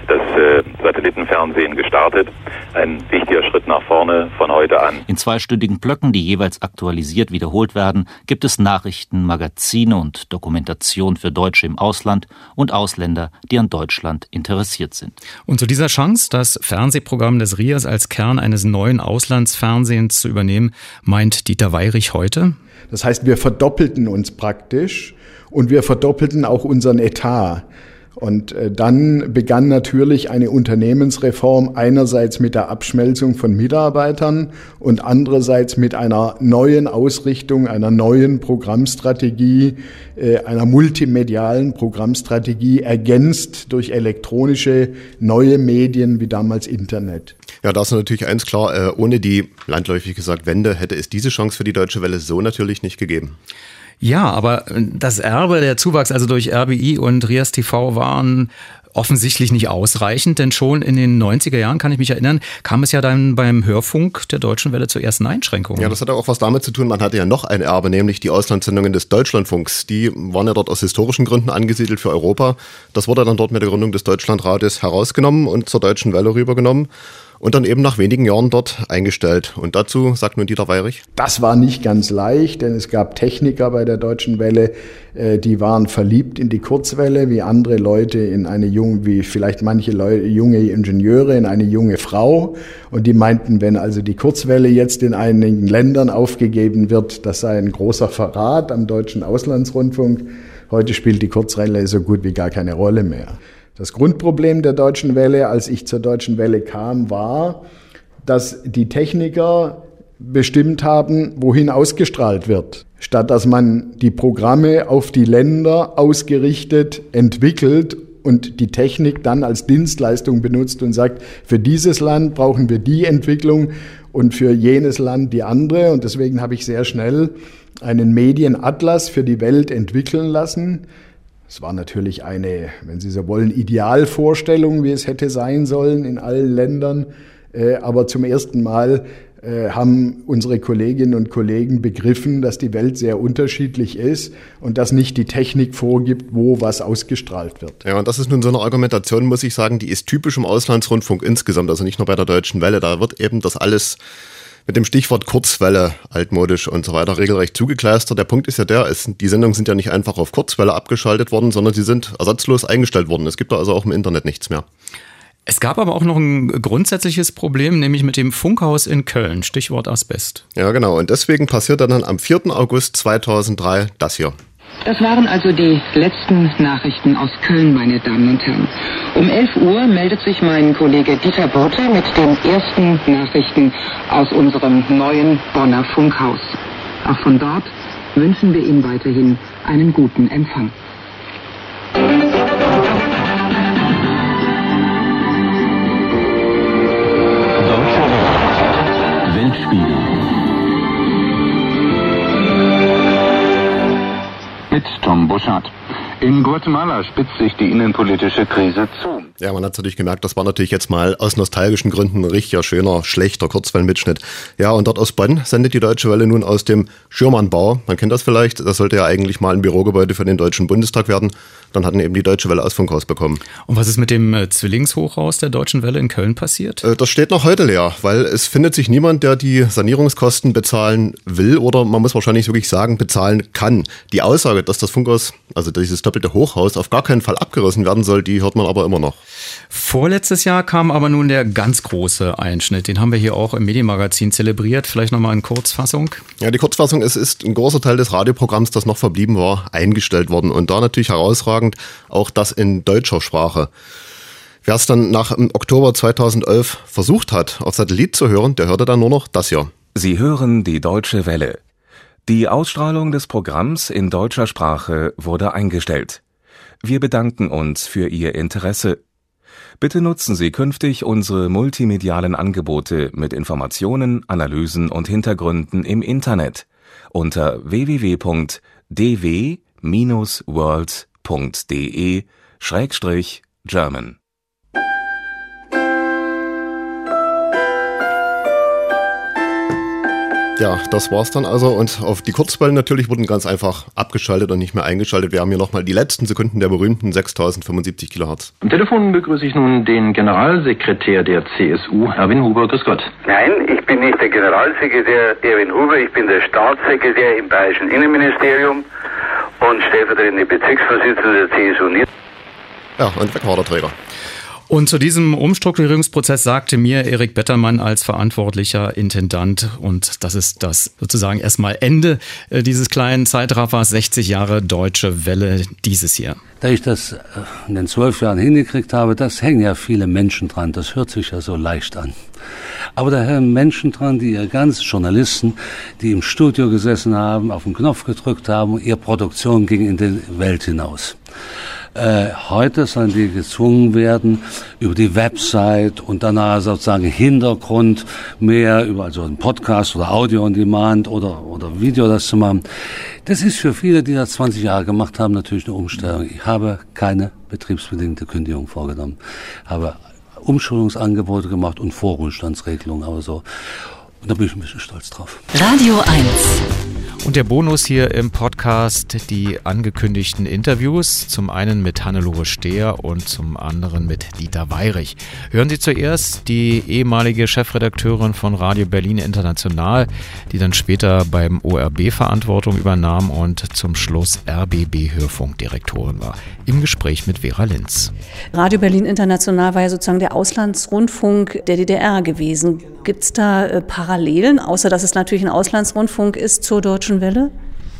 Speaker 16: das äh, Satellitenfernsehen gestartet. Ein wichtiger Schritt nach vorne von heute an.
Speaker 15: In zweistündigen Blöcken, die jeweils aktualisiert wiederholt werden, gibt es Nachrichten, Magazine und Dokumentation für Deutsche im Ausland und Ausländer, die an Deutschland interessiert sind.
Speaker 3: Und zu dieser Chance, das Fernsehprogramm des R I A S als Kern eines neuen Auslandsfernsehens zu übernehmen, meint Dieter Weyrich heute?
Speaker 13: Das heißt, wir verdoppelten uns praktisch und wir verdoppelten auch unseren Etat. Und dann begann natürlich eine Unternehmensreform einerseits mit der Abschmelzung von Mitarbeitern und andererseits mit einer neuen Ausrichtung, einer neuen Programmstrategie, einer multimedialen Programmstrategie, ergänzt durch elektronische neue Medien wie damals Internet.
Speaker 9: Ja, da ist natürlich eins klar, ohne die, landläufig gesagt, Wende hätte es diese Chance für die Deutsche Welle so natürlich nicht gegeben.
Speaker 3: Ja, aber das Erbe, der Zuwachs also durch R B I und R I A S T V waren offensichtlich nicht ausreichend, denn schon in den neunziger Jahren, kann ich mich erinnern, kam es ja dann beim Hörfunk der Deutschen Welle zu ersten Einschränkungen.
Speaker 9: Ja, das hat auch was damit zu tun, man hatte ja noch ein Erbe, nämlich die Auslandssendungen des Deutschlandfunks. Die waren ja dort aus historischen Gründen angesiedelt für Europa. Das wurde dann dort mit der Gründung des Deutschlandrates herausgenommen und zur Deutschen Welle rübergenommen. Und dann eben nach wenigen Jahren dort eingestellt. Und dazu sagt nun Dieter Weyrich:
Speaker 13: Das war nicht ganz leicht, denn es gab Techniker bei der Deutschen Welle, die waren verliebt in die Kurzwelle, wie andere Leute in eine junge, wie vielleicht manche Leute, junge Ingenieure in eine junge Frau. Und die meinten, wenn also die Kurzwelle jetzt in einigen Ländern aufgegeben wird, das sei ein großer Verrat am deutschen Auslandsrundfunk. Heute spielt die Kurzwelle so gut wie gar keine Rolle mehr. Das Grundproblem der Deutschen Welle, als ich zur Deutschen Welle kam, war, dass die Techniker bestimmt haben, wohin ausgestrahlt wird. Statt dass man die Programme auf die Länder ausgerichtet entwickelt und die Technik dann als Dienstleistung benutzt und sagt, für dieses Land brauchen wir die Entwicklung und für jenes Land die andere. Und deswegen habe ich sehr schnell einen Medienatlas für die Welt entwickeln lassen. Es war natürlich eine, wenn Sie so wollen, Idealvorstellung, wie es hätte sein sollen in allen Ländern. Aber zum ersten Mal haben unsere Kolleginnen und Kollegen begriffen, dass die Welt sehr unterschiedlich ist und dass nicht die Technik vorgibt, wo was ausgestrahlt wird.
Speaker 9: Ja, und das ist nun so eine Argumentation, muss ich sagen, die ist typisch im Auslandsrundfunk insgesamt, also nicht nur bei der Deutschen Welle. Da wird eben das alles mit dem Stichwort Kurzwelle, altmodisch und so weiter, regelrecht zugekleistert. Der Punkt ist ja der, es, die Sendungen sind ja nicht einfach auf Kurzwelle abgeschaltet worden, sondern sie sind ersatzlos eingestellt worden. Es gibt da also auch im Internet nichts mehr.
Speaker 3: Es gab aber auch noch ein grundsätzliches Problem, nämlich mit dem Funkhaus in Köln, Stichwort Asbest.
Speaker 9: Ja, genau. Und deswegen passierte dann am vierten August zweitausenddrei das hier.
Speaker 18: Das waren also die letzten Nachrichten aus Köln, meine Damen und Herren. Um elf Uhr meldet sich mein Kollege Dieter Bote mit den ersten Nachrichten aus unserem neuen Bonner Funkhaus. Auch von dort wünschen wir Ihnen weiterhin einen guten Empfang.
Speaker 5: Weltspiegel mit Tom Buschardt. In Guatemala spitzt sich die innenpolitische Krise zu.
Speaker 9: Ja, man hat natürlich gemerkt, das war natürlich jetzt mal aus nostalgischen Gründen ein richtiger, schöner, schlechter Kurzwellenmitschnitt. Ja, und dort aus Bonn sendet die Deutsche Welle nun aus dem Schürmann-Bau. Man kennt das vielleicht, das sollte ja eigentlich mal ein Bürogebäude für den Deutschen Bundestag werden. Dann hatten eben die Deutsche Welle aus Funkhaus bekommen.
Speaker 3: Und was ist mit dem äh, Zwillingshochhaus der Deutschen Welle in Köln passiert?
Speaker 9: Äh, das steht noch heute leer, weil es findet sich niemand, der die Sanierungskosten bezahlen will oder man muss wahrscheinlich wirklich sagen, bezahlen kann. Die Aussage, dass das Funkhaus, also dieses doppelte Hochhaus, auf gar keinen Fall abgerissen werden soll, die hört man aber immer noch.
Speaker 3: Vorletztes Jahr kam aber nun der ganz große Einschnitt. Den haben wir hier auch im Medienmagazin zelebriert. Vielleicht nochmal in Kurzfassung.
Speaker 9: Ja, die Kurzfassung, es ist ein großer Teil des Radioprogramms, das noch verblieben war, eingestellt worden. Und da natürlich herausragend auch das in deutscher Sprache. Wer es dann nach im Oktober zweitausendelf versucht hat, auf Satellit zu hören, der hörte dann nur noch das hier.
Speaker 19: Sie hören die Deutsche Welle. Die Ausstrahlung des Programms in deutscher Sprache wurde eingestellt. Wir bedanken uns für Ihr Interesse. Bitte nutzen Sie künftig unsere multimedialen Angebote mit Informationen, Analysen und Hintergründen im Internet unter w w w punkt d w Bindestrich world punkt d e Schrägstrich German.
Speaker 9: Ja, das war's dann also. Und auf die Kurzwellen natürlich wurden ganz einfach abgeschaltet und nicht mehr eingeschaltet. Wir haben hier nochmal die letzten Sekunden der berühmten sechstausendfünfundsiebzig Kilohertz.
Speaker 1: Am Telefon begrüße ich nun den Generalsekretär der C S U, Erwin Huber. Grüß Gott.
Speaker 17: Nein, ich bin nicht der Generalsekretär Erwin Huber, ich bin der Staatssekretär im Bayerischen Innenministerium und stellvertretende Bezirksvorsitzender der C S U.
Speaker 9: Ja, und weg war der Träger.
Speaker 3: Und zu diesem Umstrukturierungsprozess sagte mir Erik Bettermann als verantwortlicher Intendant, und das ist das sozusagen erstmal Ende dieses kleinen Zeitraffers, sechzig Jahre Deutsche Welle dieses Jahr.
Speaker 10: Da ich das in den zwölf Jahren hingekriegt habe, das hängen ja viele Menschen dran, das hört sich ja so leicht an. Aber da hängen Menschen dran, die ihr ganz Journalisten, die im Studio gesessen haben, auf den Knopf gedrückt haben und ihre Produktion ging in die Welt hinaus. Äh, heute sollen die gezwungen werden, über die Website und danach sozusagen Hintergrund mehr über also einen Podcast oder Audio on Demand oder oder Video das zu machen. Das ist für viele, die das zwanzig Jahre gemacht haben, natürlich eine Umstellung. Ich habe keine betriebsbedingte Kündigung vorgenommen, habe Umschulungsangebote gemacht und Vorruhestandsregelungen, aber so. Und da bin ich ein bisschen stolz drauf.
Speaker 7: Radio eins.
Speaker 3: Und der Bonus hier im Podcast, die angekündigten Interviews, zum einen mit Hannelore Stehr und zum anderen mit Dieter Weyrich. Hören Sie zuerst die ehemalige Chefredakteurin von Radio Berlin International, die dann später beim O R B Verantwortung übernahm und zum Schluss R B B-Hörfunkdirektorin war, im Gespräch mit Vera Linz.
Speaker 14: Radio Berlin International war ja sozusagen der Auslandsrundfunk der D D R gewesen. Gibt es da äh, Parallelen, außer dass es natürlich ein Auslandsrundfunk ist, zur Deutschen Welle?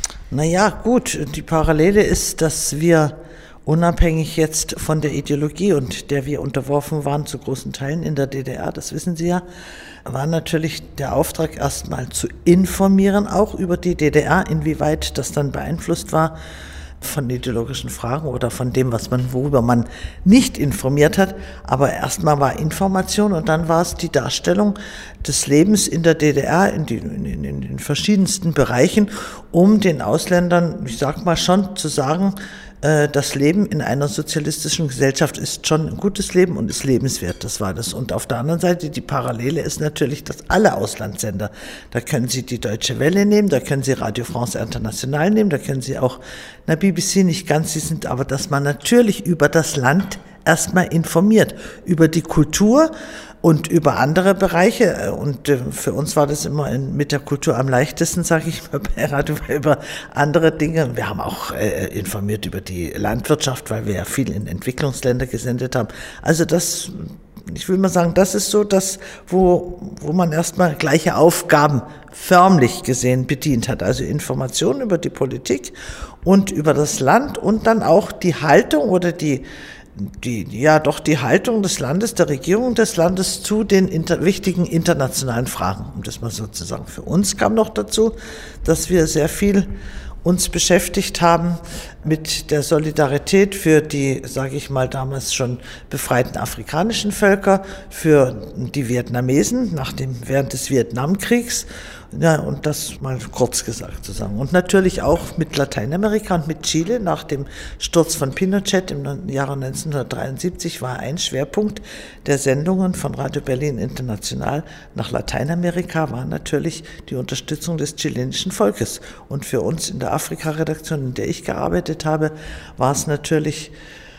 Speaker 12: Naja, gut, die Parallele ist, dass wir unabhängig jetzt von der Ideologie, und der wir unterworfen waren zu großen Teilen in der D D R, das wissen Sie ja, war natürlich der Auftrag erstmal zu informieren, auch über die D D R, inwieweit das dann beeinflusst war von ideologischen Fragen oder von dem, was man, worüber man nicht informiert hat. Aber erstmal war Information und dann war es die Darstellung des Lebens in der D D R in, die, in, in, in den verschiedensten Bereichen, um den Ausländern, ich sag mal schon, zu sagen, äh, das Leben in einer sozialistischen Gesellschaft ist schon ein gutes Leben und ist lebenswert. Das war das. Und auf der anderen Seite, die Parallele ist natürlich, dass alle Auslandssender, da können Sie die Deutsche Welle nehmen, da können Sie Radio France International nehmen, da können Sie auch, na, B B C nicht ganz, sie sind, aber dass man natürlich über das Land erstmal informiert, über die Kultur und über andere Bereiche. Und für uns war das immer in, mit der Kultur am leichtesten, sage ich mal, bei Radio, über andere Dinge. Wir haben auch äh, informiert über die Landwirtschaft, weil wir ja viel in Entwicklungsländer gesendet haben. Also das, ich will mal sagen, das ist so das, wo, wo man erstmal gleiche Aufgaben förmlich gesehen bedient hat. Also Informationen über die Politik und über das Land und dann auch die Haltung oder die Die, ja, doch die Haltung des Landes, der Regierung des Landes zu den inter, wichtigen internationalen Fragen, um das mal so zu sagen. Für uns kam noch dazu, dass wir sehr viel uns beschäftigt haben mit der Solidarität für die, sage ich mal, damals schon befreiten afrikanischen Völker, für die Vietnamesen nach dem, während des Vietnamkriegs. Ja, und das mal kurz gesagt zu sagen. Und natürlich auch mit Lateinamerika und mit Chile. Nach dem Sturz von Pinochet im Jahre neunzehnhundertdreiundsiebzig war ein Schwerpunkt der Sendungen von Radio Berlin International nach Lateinamerika war natürlich die Unterstützung des chilenischen Volkes. Und für uns in der Afrika-Redaktion, in der ich gearbeitet habe, war es natürlich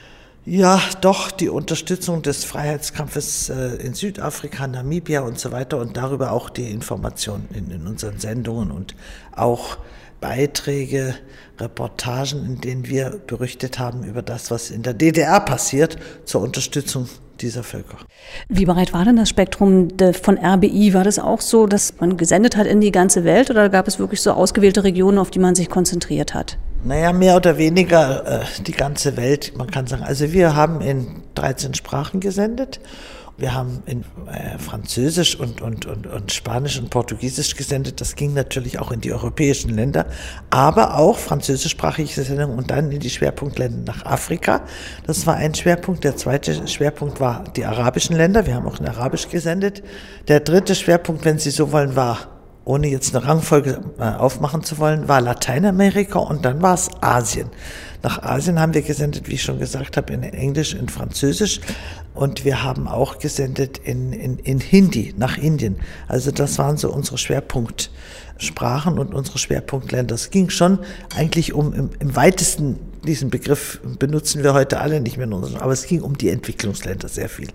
Speaker 12: ja, doch die Unterstützung des Freiheitskampfes äh, in Südafrika, Namibia und so weiter und darüber auch die Information in, in unseren Sendungen und auch Beiträge, Reportagen, in denen wir berichtet haben über das, was in der D D R passiert, zur Unterstützung dieser Völker.
Speaker 14: Wie breit war denn das Spektrum von R B I? War das auch so, dass man gesendet hat in die ganze Welt oder gab es wirklich so ausgewählte Regionen, auf die man sich konzentriert hat?
Speaker 12: Naja, mehr oder weniger äh, die ganze Welt, man kann sagen. Also wir haben in dreizehn Sprachen gesendet. Wir haben in äh, Französisch und, und, und, und Spanisch und Portugiesisch gesendet. Das ging natürlich auch in die europäischen Länder, aber auch französischsprachige Sendungen und dann in die Schwerpunktländer nach Afrika. Das war ein Schwerpunkt. Der zweite Schwerpunkt war die arabischen Länder. Wir haben auch in Arabisch gesendet. Der dritte Schwerpunkt, wenn Sie so wollen, war ohne jetzt eine Rangfolge aufmachen zu wollen, war Lateinamerika und dann war es Asien. Nach Asien haben wir gesendet, wie ich schon gesagt habe, in Englisch, in Französisch und wir haben auch gesendet in, in, in Hindi, nach Indien. Also das waren so unsere Schwerpunktsprachen und unsere Schwerpunktländer. Es ging schon eigentlich um, im, im weitesten, diesen Begriff benutzen wir heute alle nicht mehr, aber es ging um die Entwicklungsländer sehr viel.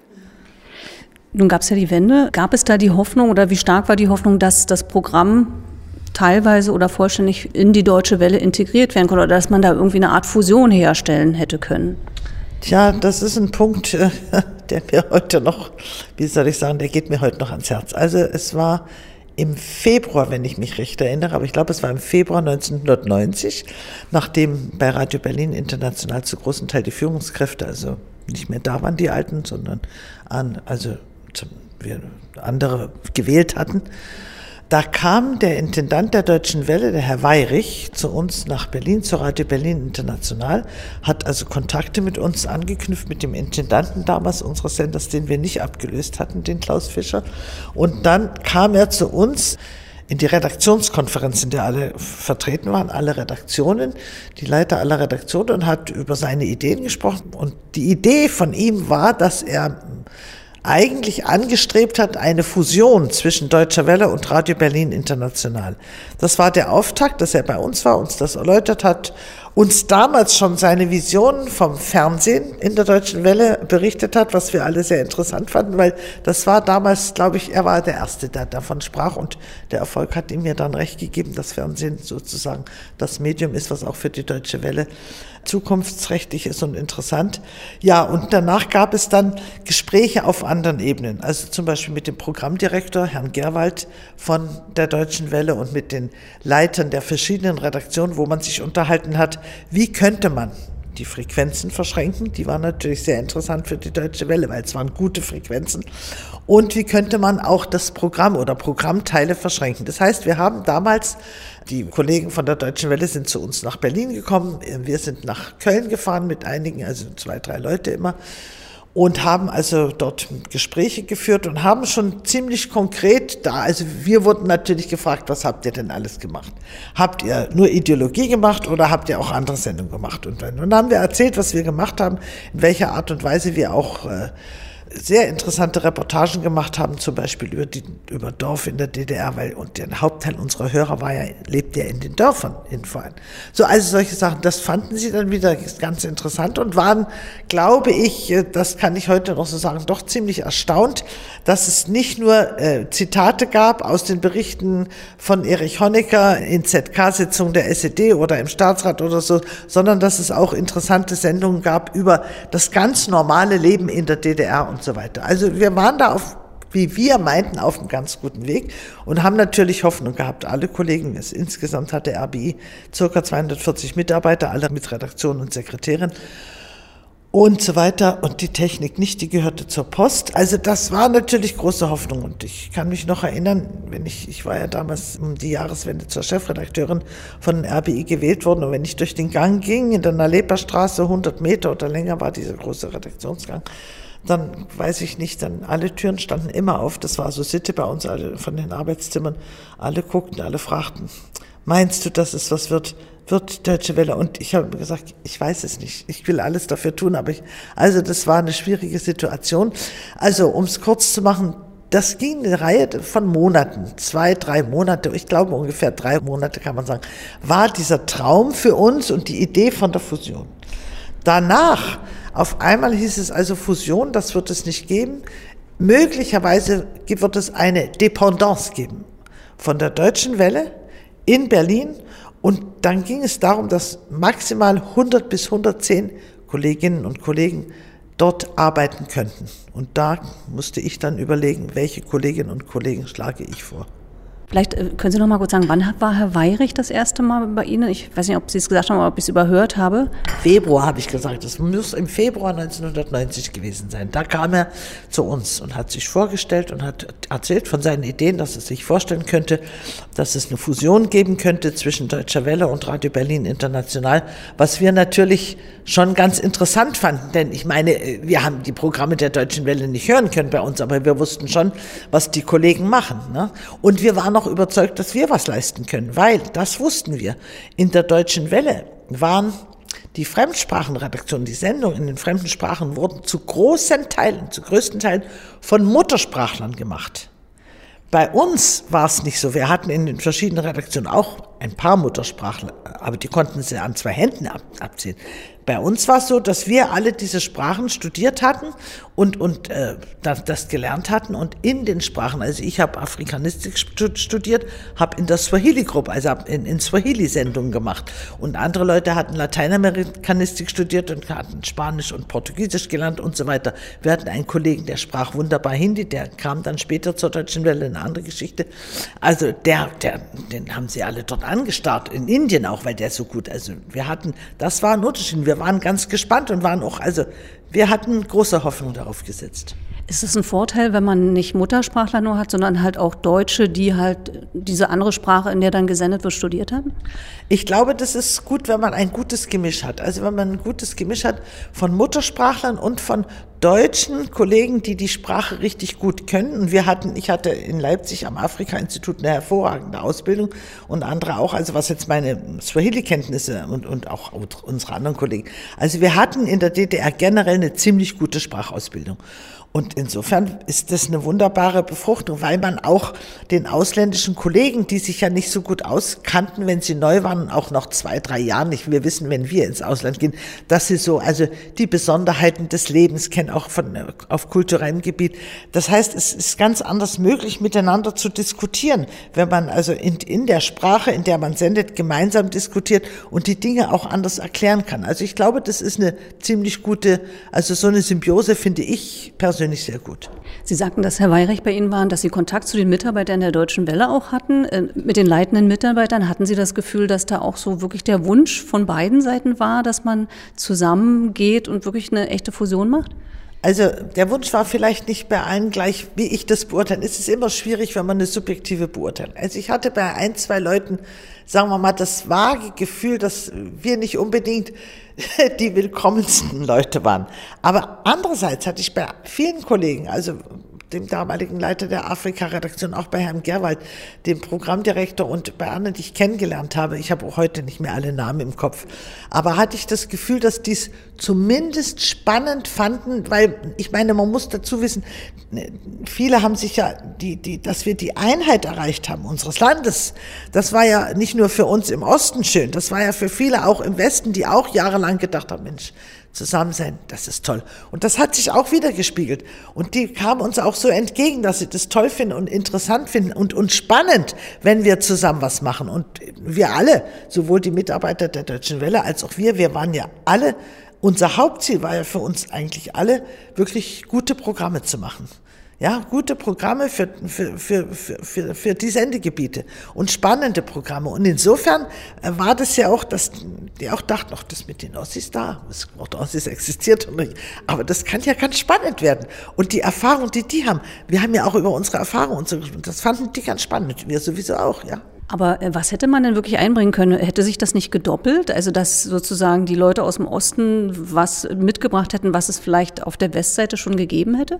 Speaker 14: Nun gab es ja die Wende. Gab es da die Hoffnung oder wie stark war die Hoffnung, dass das Programm teilweise oder vollständig in die Deutsche Welle integriert werden konnte oder dass man da irgendwie eine Art Fusion herstellen hätte können?
Speaker 12: Tja, das ist ein Punkt, der mir heute noch, wie soll ich sagen, der geht mir heute noch ans Herz. Also es war im Februar, wenn ich mich recht erinnere, aber ich glaube, es war im Februar neunzehnhundertneunzig, nachdem bei Radio Berlin International zu großen Teil die Führungskräfte, also nicht mehr da waren die Alten, sondern an, also wir andere gewählt hatten. Da kam der Intendant der Deutschen Welle, der Herr Weyrich, zu uns nach Berlin, zu Radio Berlin International, hat also Kontakte mit uns angeknüpft, mit dem Intendanten damals unseres Senders, den wir nicht abgelöst hatten, den Klaus Fischer. Und dann kam er zu uns in die Redaktionskonferenz, in der alle vertreten waren, alle Redaktionen, die Leiter aller Redaktionen, und hat über seine Ideen gesprochen. Und die Idee von ihm war, dass er eigentlich angestrebt hat, eine Fusion zwischen Deutscher Welle und Radio Berlin International. Das war der Auftakt, dass er bei uns war, uns das erläutert hat, uns damals schon seine Visionen vom Fernsehen in der Deutschen Welle berichtet hat, was wir alle sehr interessant fanden, weil das war damals, glaube ich, er war der Erste, der davon sprach, und der Erfolg hat ihm ja dann recht gegeben, dass Fernsehen sozusagen das Medium ist, was auch für die Deutsche Welle zukunftsträchtig ist und interessant. Ja, und danach gab es dann Gespräche auf anderen Ebenen, also zum Beispiel mit dem Programmdirektor, Herrn Gerwald von der Deutschen Welle, und mit den Leitern der verschiedenen Redaktionen, wo man sich unterhalten hat, wie könnte man die Frequenzen verschränken. Die waren natürlich sehr interessant für die Deutsche Welle, weil es waren gute Frequenzen. Und wie könnte man auch das Programm oder Programmteile verschränken. Das heißt, wir haben damals, die Kollegen von der Deutschen Welle sind zu uns nach Berlin gekommen, wir sind nach Köln gefahren mit einigen, also zwei, drei Leute immer, und haben also dort Gespräche geführt und haben schon ziemlich konkret da, also wir wurden natürlich gefragt, was habt ihr denn alles gemacht? Habt ihr nur Ideologie gemacht oder habt ihr auch andere Sendungen gemacht? Und dann haben wir erzählt, was wir gemacht haben, in welcher Art und Weise wir auch äh, sehr interessante Reportagen gemacht haben, zum Beispiel über die, über Dorf in der D D R, weil und der Hauptteil unserer Hörer war ja, lebt ja in den Dörfern in Verein. So, also solche Sachen, das fanden sie dann wieder ganz interessant und waren, glaube ich, das kann ich heute noch so sagen, doch ziemlich erstaunt, dass es nicht nur äh, Zitate gab aus den Berichten von Erich Honecker in Z K-Sitzungen der S E D oder im Staatsrat oder so, sondern dass es auch interessante Sendungen gab über das ganz normale Leben in der D D R und so weiter. Also wir waren da auf, wie wir meinten, auf einem ganz guten Weg und haben natürlich Hoffnung gehabt. Alle Kollegen, es insgesamt hat der R B I ca. zweihundertvierzig Mitarbeiter, alle mit Redaktion und Sekretärin und so weiter, und die Technik nicht, die gehörte zur Post. Also das war natürlich große Hoffnung, und ich kann mich noch erinnern, wenn ich, ich war ja damals um die Jahreswende zur Chefredakteurin von R B I gewählt worden, und wenn ich durch den Gang ging, in der Nalepa-Straße, hundert Meter oder länger war dieser große Redaktionsgang, dann weiß ich nicht, dann alle Türen standen immer auf, das war so Sitte bei uns, alle von den Arbeitszimmern, alle guckten, alle fragten, meinst du, dass es was wird, wird Deutsche Welle? Und ich habe gesagt, ich weiß es nicht, ich will alles dafür tun, aber ich, also das war eine schwierige Situation. Also um es kurz zu machen, das ging eine Reihe von Monaten, zwei, drei Monate, ich glaube ungefähr drei Monate kann man sagen, war dieser Traum für uns und die Idee von der Fusion. Danach, auf einmal hieß es also Fusion, das wird es nicht geben. Möglicherweise wird es eine Dependance geben von der Deutschen Welle in Berlin, und dann ging es darum, dass maximal hundert bis hundertzehn Kolleginnen und Kollegen dort arbeiten könnten. Und da musste ich dann überlegen, welche Kolleginnen und Kollegen schlage ich vor.
Speaker 14: Vielleicht können Sie noch mal kurz sagen, wann war Herr Weyrich das erste Mal bei Ihnen? Ich weiß nicht, ob Sie es gesagt haben oder ob ich es überhört habe.
Speaker 12: Februar habe ich gesagt, das muss im Februar neunzehnhundertneunzig gewesen sein. Da kam er zu uns und hat sich vorgestellt und hat erzählt von seinen Ideen, dass er sich vorstellen könnte, dass es eine Fusion geben könnte zwischen Deutscher Welle und Radio Berlin International, was wir natürlich schon ganz interessant fanden, denn ich meine, wir haben die Programme der Deutschen Welle nicht hören können bei uns, aber wir wussten schon, was die Kollegen machen, ne? Und wir waren waren auch überzeugt, dass wir was leisten können, weil, das wussten wir, in der Deutschen Welle waren die Fremdsprachenredaktionen, die Sendungen in den fremden Sprachen wurden zu großen Teilen, zu größten Teilen von Muttersprachlern gemacht. Bei uns war es nicht so. Wir hatten in den verschiedenen Redaktionen auch ein paar Muttersprachler, aber die konnten sie an zwei Händen ab, abziehen. Bei uns war es so, dass wir alle diese Sprachen studiert hatten und, und äh, das, das gelernt hatten und in den Sprachen, also ich habe Afrikanistik studiert, habe in der Swahili-Gruppe, also habe in, in Swahili-Sendungen gemacht und andere Leute hatten Lateinamerikanistik studiert und hatten Spanisch und Portugiesisch gelernt und so weiter. Wir hatten einen Kollegen, der sprach wunderbar Hindi, der kam dann später zur Deutschen Welle, eine andere Geschichte. Also der, der, den haben sie alle dort angestarrt, in Indien auch, weil der so gut, also wir hatten, das war ein Unterschied. Wir waren ganz gespannt und waren auch, also wir hatten große Hoffnung darauf gesetzt.
Speaker 14: Ist es ein Vorteil, wenn man nicht Muttersprachler nur hat, sondern halt auch Deutsche, die halt diese andere Sprache, in der dann gesendet wird, studiert haben?
Speaker 12: Ich glaube, das ist gut, wenn man ein gutes Gemisch hat. Also wenn man ein gutes Gemisch hat von Muttersprachlern und von deutschen Kollegen, die die Sprache richtig gut können. Und wir hatten, ich hatte in Leipzig am Afrika-Institut eine hervorragende Ausbildung und andere auch, also was jetzt meine Swahili-Kenntnisse und, und auch unsere anderen Kollegen. Also wir hatten in der D D R generell eine ziemlich gute Sprachausbildung. Und insofern ist das eine wunderbare Befruchtung, weil man auch den ausländischen Kollegen, die sich ja nicht so gut auskannten, wenn sie neu waren, auch noch zwei, drei Jahre nicht. Wir wissen, wenn wir ins Ausland gehen, dass sie so, also die Besonderheiten des Lebens kennen, auch von, auf kulturellem Gebiet. Das heißt, es ist ganz anders möglich, miteinander zu diskutieren, wenn man also in, in der Sprache, in der man sendet, gemeinsam diskutiert und die Dinge auch anders erklären kann. Also ich glaube, das ist eine ziemlich gute, also so eine Symbiose finde ich persönlich nicht sehr gut.
Speaker 14: Sie sagten, dass Herr Weyrich bei Ihnen war und dass Sie Kontakt zu den Mitarbeitern der Deutschen Welle auch hatten. Mit den leitenden Mitarbeitern hatten Sie das Gefühl, dass da auch so wirklich der Wunsch von beiden Seiten war, dass man zusammengeht und wirklich eine echte Fusion macht?
Speaker 12: Also der Wunsch war vielleicht nicht bei allen gleich, wie ich das beurteile. Es ist immer schwierig, wenn man eine subjektive beurteilt. Also ich hatte bei ein, zwei Leuten, sagen wir mal, das vage Gefühl, dass wir nicht unbedingt die willkommensten Leute waren. Aber andererseits hatte ich bei vielen Kollegen, also dem damaligen Leiter der Afrika-Redaktion, auch bei Herrn Gerwald, dem Programmdirektor und bei anderen, die ich kennengelernt habe, ich habe auch heute nicht mehr alle Namen im Kopf, aber hatte ich das Gefühl, dass die es zumindest spannend fanden, weil ich meine, man muss dazu wissen, viele haben sich ja, die, die, dass wir die Einheit erreicht haben unseres Landes, das war ja nicht nur für uns im Osten schön, das war ja für viele auch im Westen, die auch jahrelang gedacht haben, Mensch, zusammen sein, das ist toll. Und das hat sich auch wieder gespiegelt. Und die kamen uns auch so entgegen, dass sie das toll finden und interessant finden und, und spannend, wenn wir zusammen was machen. Und wir alle, sowohl die Mitarbeiter der Deutschen Welle als auch wir, wir waren ja alle, unser Hauptziel war ja für uns eigentlich alle, wirklich gute Programme zu machen. Ja, gute Programme für, für, für, für, für die Sendegebiete und spannende Programme. Und insofern war das ja auch, dass die auch dachten, ach, das mit den Ossis da, das Wort Ossis existiert noch nicht, aber das kann ja ganz spannend werden. Und die Erfahrung, die die haben, wir haben ja auch über unsere Erfahrung und so gesprochen, das fanden die ganz spannend, wir sowieso auch, ja.
Speaker 14: Aber was hätte man denn wirklich einbringen können? Hätte sich das nicht gedoppelt? Also, dass sozusagen die Leute aus dem Osten was mitgebracht hätten, was es vielleicht auf der Westseite schon gegeben hätte?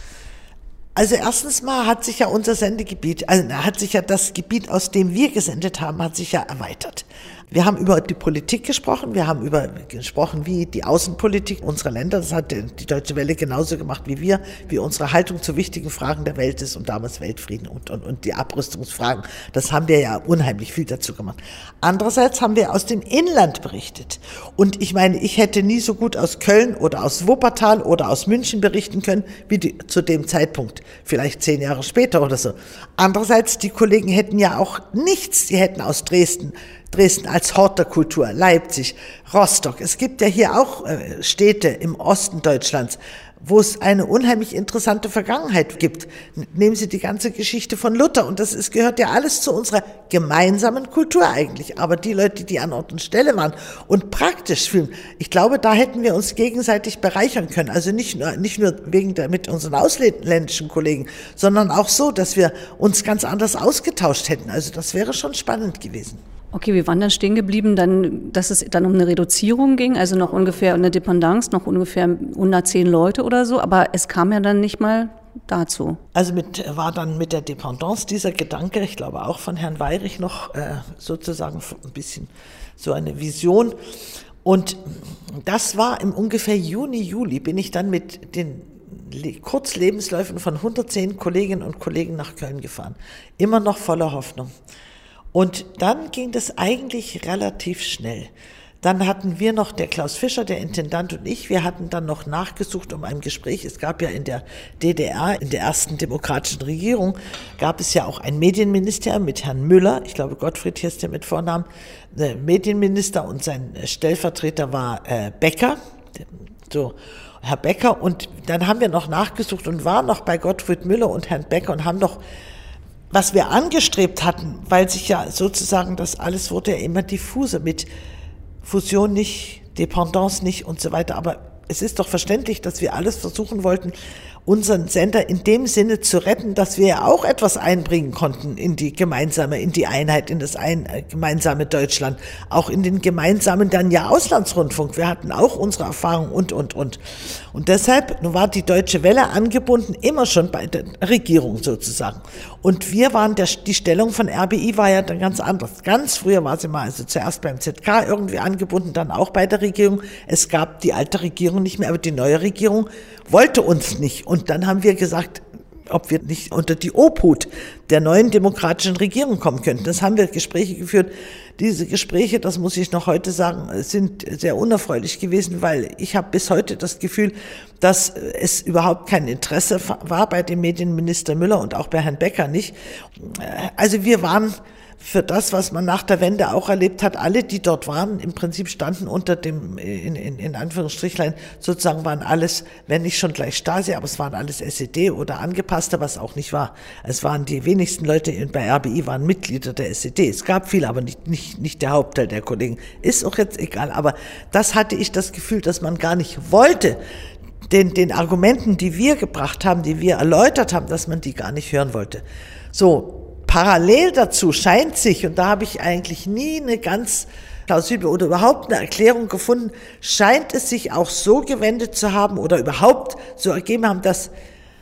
Speaker 12: Also erstens mal hat sich ja unser Sendegebiet, also hat sich ja das Gebiet, aus dem wir gesendet haben, hat sich ja erweitert. Wir haben über die Politik gesprochen, wir haben über gesprochen, wie die Außenpolitik unserer Länder, das hat die Deutsche Welle genauso gemacht wie wir, wie unsere Haltung zu wichtigen Fragen der Welt ist und damals Weltfrieden und, und, und die Abrüstungsfragen. Das haben wir ja unheimlich viel dazu gemacht. Andererseits haben wir aus dem Inland berichtet. Und ich meine, ich hätte nie so gut aus Köln oder aus Wuppertal oder aus München berichten können, wie die, zu dem Zeitpunkt, vielleicht zehn Jahre später oder so. Andererseits, die Kollegen hätten ja auch nichts, die hätten aus Dresden Dresden als Hort der Kultur, Leipzig, Rostock. Es gibt ja hier auch äh, Städte im Osten Deutschlands, wo es eine unheimlich interessante Vergangenheit gibt. Nehmen Sie die ganze Geschichte von Luther und das ist, gehört ja alles zu unserer gemeinsamen Kultur eigentlich. Aber die Leute, die an Ort und Stelle waren und praktisch filmen, ich glaube, da hätten wir uns gegenseitig bereichern können. Also nicht nur, nicht nur wegen der, mit unseren ausländischen Kollegen, sondern auch so, dass wir uns ganz anders ausgetauscht hätten. Also das wäre schon spannend gewesen.
Speaker 14: Okay, wir waren dann stehen geblieben, dann, dass es dann um eine Reduzierung ging, also noch ungefähr eine Dependance, noch ungefähr hundertzehn Leute oder so, aber es kam ja dann nicht mal dazu?
Speaker 12: Also mit, war dann mit der Dependance dieser Gedanke, ich glaube auch von Herrn Weyrich noch äh, sozusagen ein bisschen so eine Vision. Und das war im ungefähr Juni, Juli, bin ich dann mit den Kurzlebensläufen von hundertzehn Kolleginnen und Kollegen nach Köln gefahren. Immer noch voller Hoffnung. Und dann ging das eigentlich relativ schnell. Dann hatten wir noch, der Klaus Fischer, der Intendant und ich, wir hatten dann noch nachgesucht um ein Gespräch. Es gab ja in der D D R, in der ersten demokratischen Regierung, gab es ja auch ein Medienministerium mit Herrn Müller, ich glaube Gottfried hieß der mit Vornamen, der Medienminister, und sein Stellvertreter war äh, Becker, so, Herr Becker. Und dann haben wir noch nachgesucht und waren noch bei Gottfried Müller und Herrn Becker und haben noch, was wir angestrebt hatten, weil sich ja sozusagen das alles wurde ja immer diffuser mit Fusion nicht, Dependance nicht und so weiter. Aber es ist doch verständlich, dass wir alles versuchen wollten, unseren Sender in dem Sinne zu retten, dass wir ja auch etwas einbringen konnten in die gemeinsame, in die Einheit, in das ein, äh, gemeinsame Deutschland, auch in den gemeinsamen dann ja Auslandsrundfunk. Wir hatten auch unsere Erfahrung und, und, und. Und deshalb, nun war die Deutsche Welle angebunden, immer schon bei der Regierung sozusagen. Und wir waren, der, die Stellung von R B I war ja dann ganz anders. Ganz früher war sie mal, also zuerst beim Z K irgendwie angebunden, dann auch bei der Regierung. Es gab die alte Regierung nicht mehr, aber die neue Regierung wollte uns nicht. Und dann haben wir gesagt, ob wir nicht unter die Obhut der neuen demokratischen Regierung kommen könnten. Das haben wir Gespräche geführt. Diese Gespräche, das muss ich noch heute sagen, sind sehr unerfreulich gewesen, weil ich habe bis heute das Gefühl, dass es überhaupt kein Interesse war bei dem Medienminister Müller und auch bei Herrn Becker nicht. Also wir waren für das, was man nach der Wende auch erlebt hat, alle, die dort waren, im Prinzip standen unter dem, in, in, in Anführungsstrichlein, sozusagen waren alles, wenn nicht schon gleich Stasi, aber es waren alles S E D oder Angepasste, was auch nicht war. Es waren die wenigsten Leute bei R B I waren Mitglieder der S E D. Es gab viele, aber nicht, nicht, nicht der Hauptteil der Kollegen. Ist auch jetzt egal, aber das hatte ich das Gefühl, dass man gar nicht wollte, den, den Argumenten, die wir gebracht haben, die wir erläutert haben, dass man die gar nicht hören wollte. So, parallel dazu scheint sich, und da habe ich eigentlich nie eine ganz plausible oder überhaupt eine Erklärung gefunden, scheint es sich auch so gewendet zu haben oder überhaupt so ergeben haben, dass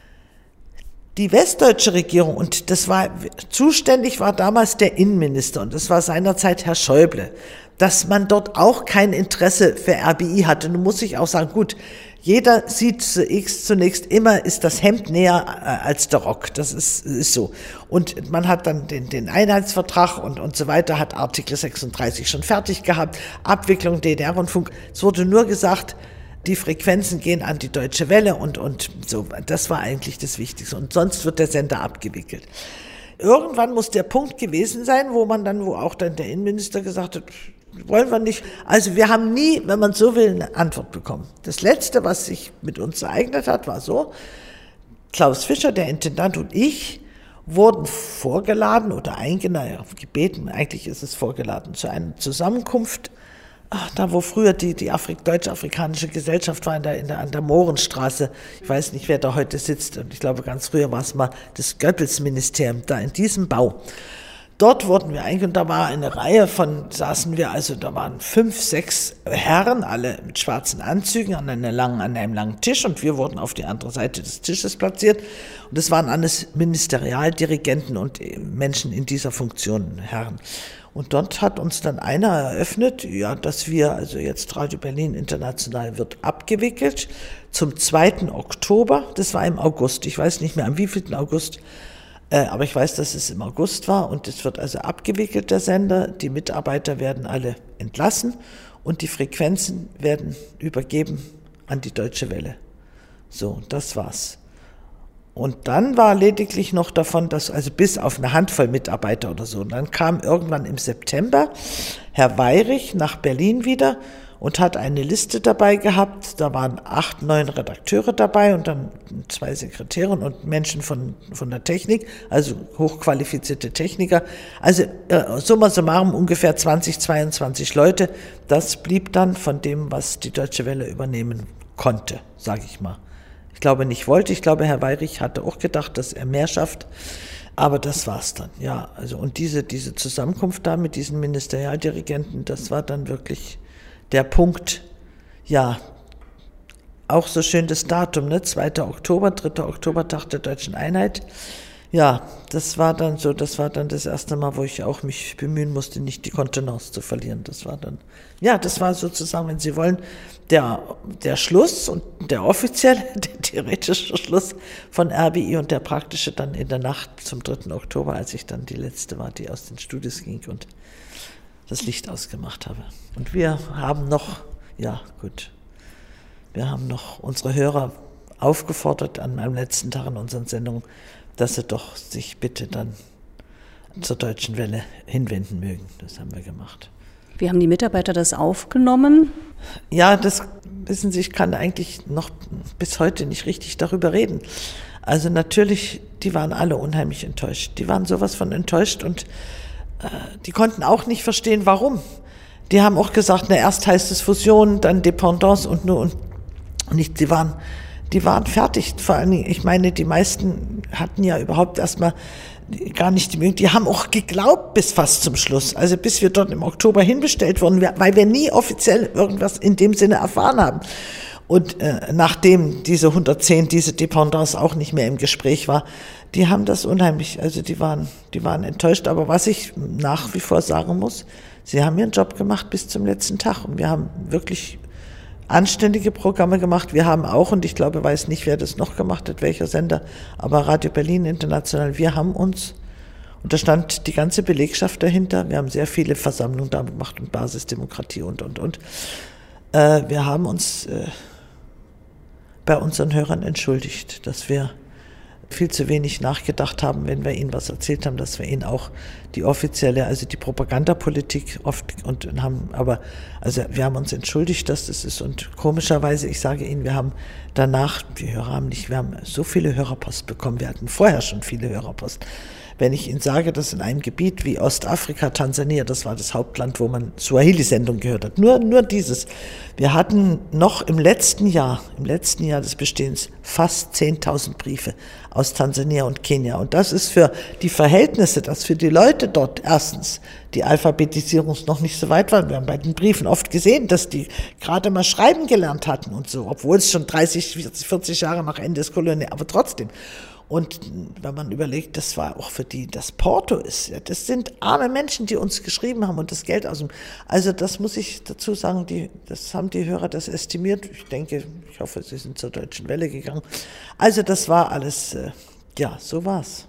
Speaker 12: die westdeutsche Regierung, und das war, zuständig war damals der Innenminister und das war seinerzeit Herr Schäuble, dass man dort auch kein Interesse für R B I hatte. Nun muss ich auch sagen, gut, jeder sieht zunächst immer, ist das Hemd näher als der Rock. Das ist, ist so. Und man hat dann den, den Einheitsvertrag und, und so weiter, hat Artikel sechsunddreißig schon fertig gehabt, Abwicklung D D R-Rundfunk. Es wurde nur gesagt, die Frequenzen gehen an die Deutsche Welle und, und so. Das war eigentlich das Wichtigste. Und sonst wird der Sender abgewickelt. Irgendwann muss der Punkt gewesen sein, wo man dann, wo auch dann der Innenminister gesagt hat, wollen wir nicht. Also wir haben nie, wenn man so will, eine Antwort bekommen. Das Letzte, was sich mit uns ereignet hat, war so, Klaus Fischer, der Intendant, und ich wurden vorgeladen oder eingeladen, gebeten, eigentlich ist es vorgeladen, zu einer Zusammenkunft, ach, da wo früher die, die Afrik, Deutsch-Afrikanische Gesellschaft war, in der, in der, an der Mohrenstraße. Ich weiß nicht, wer da heute sitzt. Und ich glaube, ganz früher war es mal das Goebbels-Ministerium, da in diesem Bau. Dort wurden wir eingeladen, da war eine Reihe von, saßen wir, also da waren fünf, sechs Herren, alle mit schwarzen Anzügen an, einer langen, an einem langen Tisch, und wir wurden auf die andere Seite des Tisches platziert. Und das waren alles Ministerialdirigenten und Menschen in dieser Funktion, Herren. Und dort hat uns dann einer eröffnet, ja, dass wir, also jetzt Radio Berlin International wird abgewickelt zum zweiten Oktober, das war im August, ich weiß nicht mehr am wievielten August, Äh, aber ich weiß, dass es im August war, und es wird also abgewickelt, der Sender. Die Mitarbeiter werden alle entlassen und die Frequenzen werden übergeben an die Deutsche Welle. So, das war's. Und dann war lediglich noch davon, dass also bis auf eine Handvoll Mitarbeiter oder so. Und dann kam irgendwann im September Herr Weyrich nach Berlin wieder und hat eine Liste dabei gehabt. Da waren acht, neun Redakteure dabei und dann zwei Sekretärinnen und Menschen von, von der Technik, also hochqualifizierte Techniker. Also äh, summa summarum ungefähr zwanzig, zweiundzwanzig Leute. Das blieb dann von dem, was die Deutsche Welle übernehmen konnte, sage ich mal. Ich glaube nicht wollte, ich glaube Herr Weyrich hatte auch gedacht, dass er mehr schafft. Aber das war's dann, ja. Also und diese, diese Zusammenkunft da mit diesen Ministerialdirigenten, das war dann wirklich der Punkt, ja, auch so schön das Datum, ne? zweiter Oktober, dritter Oktober, Tag der Deutschen Einheit. Ja, das war dann so, das war dann das erste Mal, wo ich auch mich bemühen musste, nicht die Kontenance zu verlieren. Das war dann, ja, das war sozusagen, wenn Sie wollen, der, der Schluss und der offizielle, der theoretische Schluss von R B I und der praktische dann in der Nacht zum dritten Oktober, als ich dann die letzte war, die aus den Studios ging und das Licht ausgemacht habe. Und wir haben noch, ja gut, wir haben noch unsere Hörer aufgefordert an meinem letzten Tag in unseren Sendungen, dass sie doch sich bitte dann zur Deutschen Welle hinwenden mögen. Das haben wir gemacht.
Speaker 14: Wie haben die Mitarbeiter das aufgenommen?
Speaker 12: Ja, das wissen Sie, ich kann eigentlich noch bis heute nicht richtig darüber reden. Also natürlich, die waren alle unheimlich enttäuscht. Die waren sowas von enttäuscht und äh, die konnten auch nicht verstehen, warum. Die haben auch gesagt, na erst heißt es Fusion, dann Dependance und nur und nicht. Sie waren Die waren fertig, vor allen Dingen, ich meine, die meisten hatten ja überhaupt erstmal gar nicht die Möglichkeit, die haben auch geglaubt bis fast zum Schluss, also bis wir dort im Oktober hinbestellt wurden, weil wir nie offiziell irgendwas in dem Sinne erfahren haben. Und äh, nachdem diese hundertzehn, diese Dependance auch nicht mehr im Gespräch war, die haben das unheimlich, also die waren, die waren enttäuscht, aber was ich nach wie vor sagen muss, sie haben ihren Job gemacht bis zum letzten Tag und wir haben wirklich anständige Programme gemacht. Wir haben auch, und ich glaube, weiß nicht, wer das noch gemacht hat, welcher Sender, aber Radio Berlin International, wir haben uns, und da stand die ganze Belegschaft dahinter, wir haben sehr viele Versammlungen da gemacht und Basisdemokratie und, und, und. Äh, wir haben uns äh, bei unseren Hörern entschuldigt, dass wir viel zu wenig nachgedacht haben, wenn wir ihnen was erzählt haben, dass wir ihnen auch die offizielle, also die Propagandapolitik oft und haben, aber also wir haben uns entschuldigt, dass das ist und komischerweise, ich sage Ihnen, wir haben danach, die Hörer haben nicht, wir haben so viele Hörerpost bekommen, wir hatten vorher schon viele Hörerpost. Wenn ich Ihnen sage, dass in einem Gebiet wie Ostafrika, Tansania, das war das Hauptland, wo man Swahili-Sendung gehört hat, nur, nur dieses. Wir hatten noch im letzten Jahr, im letzten Jahr des Bestehens fast zehntausend Briefe aus Tansania und Kenia. Und das ist für die Verhältnisse, dass für die Leute dort erstens die Alphabetisierung noch nicht so weit war. Wir haben bei den Briefen oft gesehen, dass die gerade mal schreiben gelernt hatten und so, obwohl es schon dreißig, vierzig Jahre nach Ende des Kolonialismus, aber trotzdem. Und wenn man überlegt, das war auch für die, das Porto ist, ja, das sind arme Menschen, die uns geschrieben haben und das Geld aus dem, also das muss ich dazu sagen, die, das haben die Hörer das estimiert. Ich denke, ich hoffe, sie sind zur Deutschen Welle gegangen. Also das war alles, äh, ja, so war's.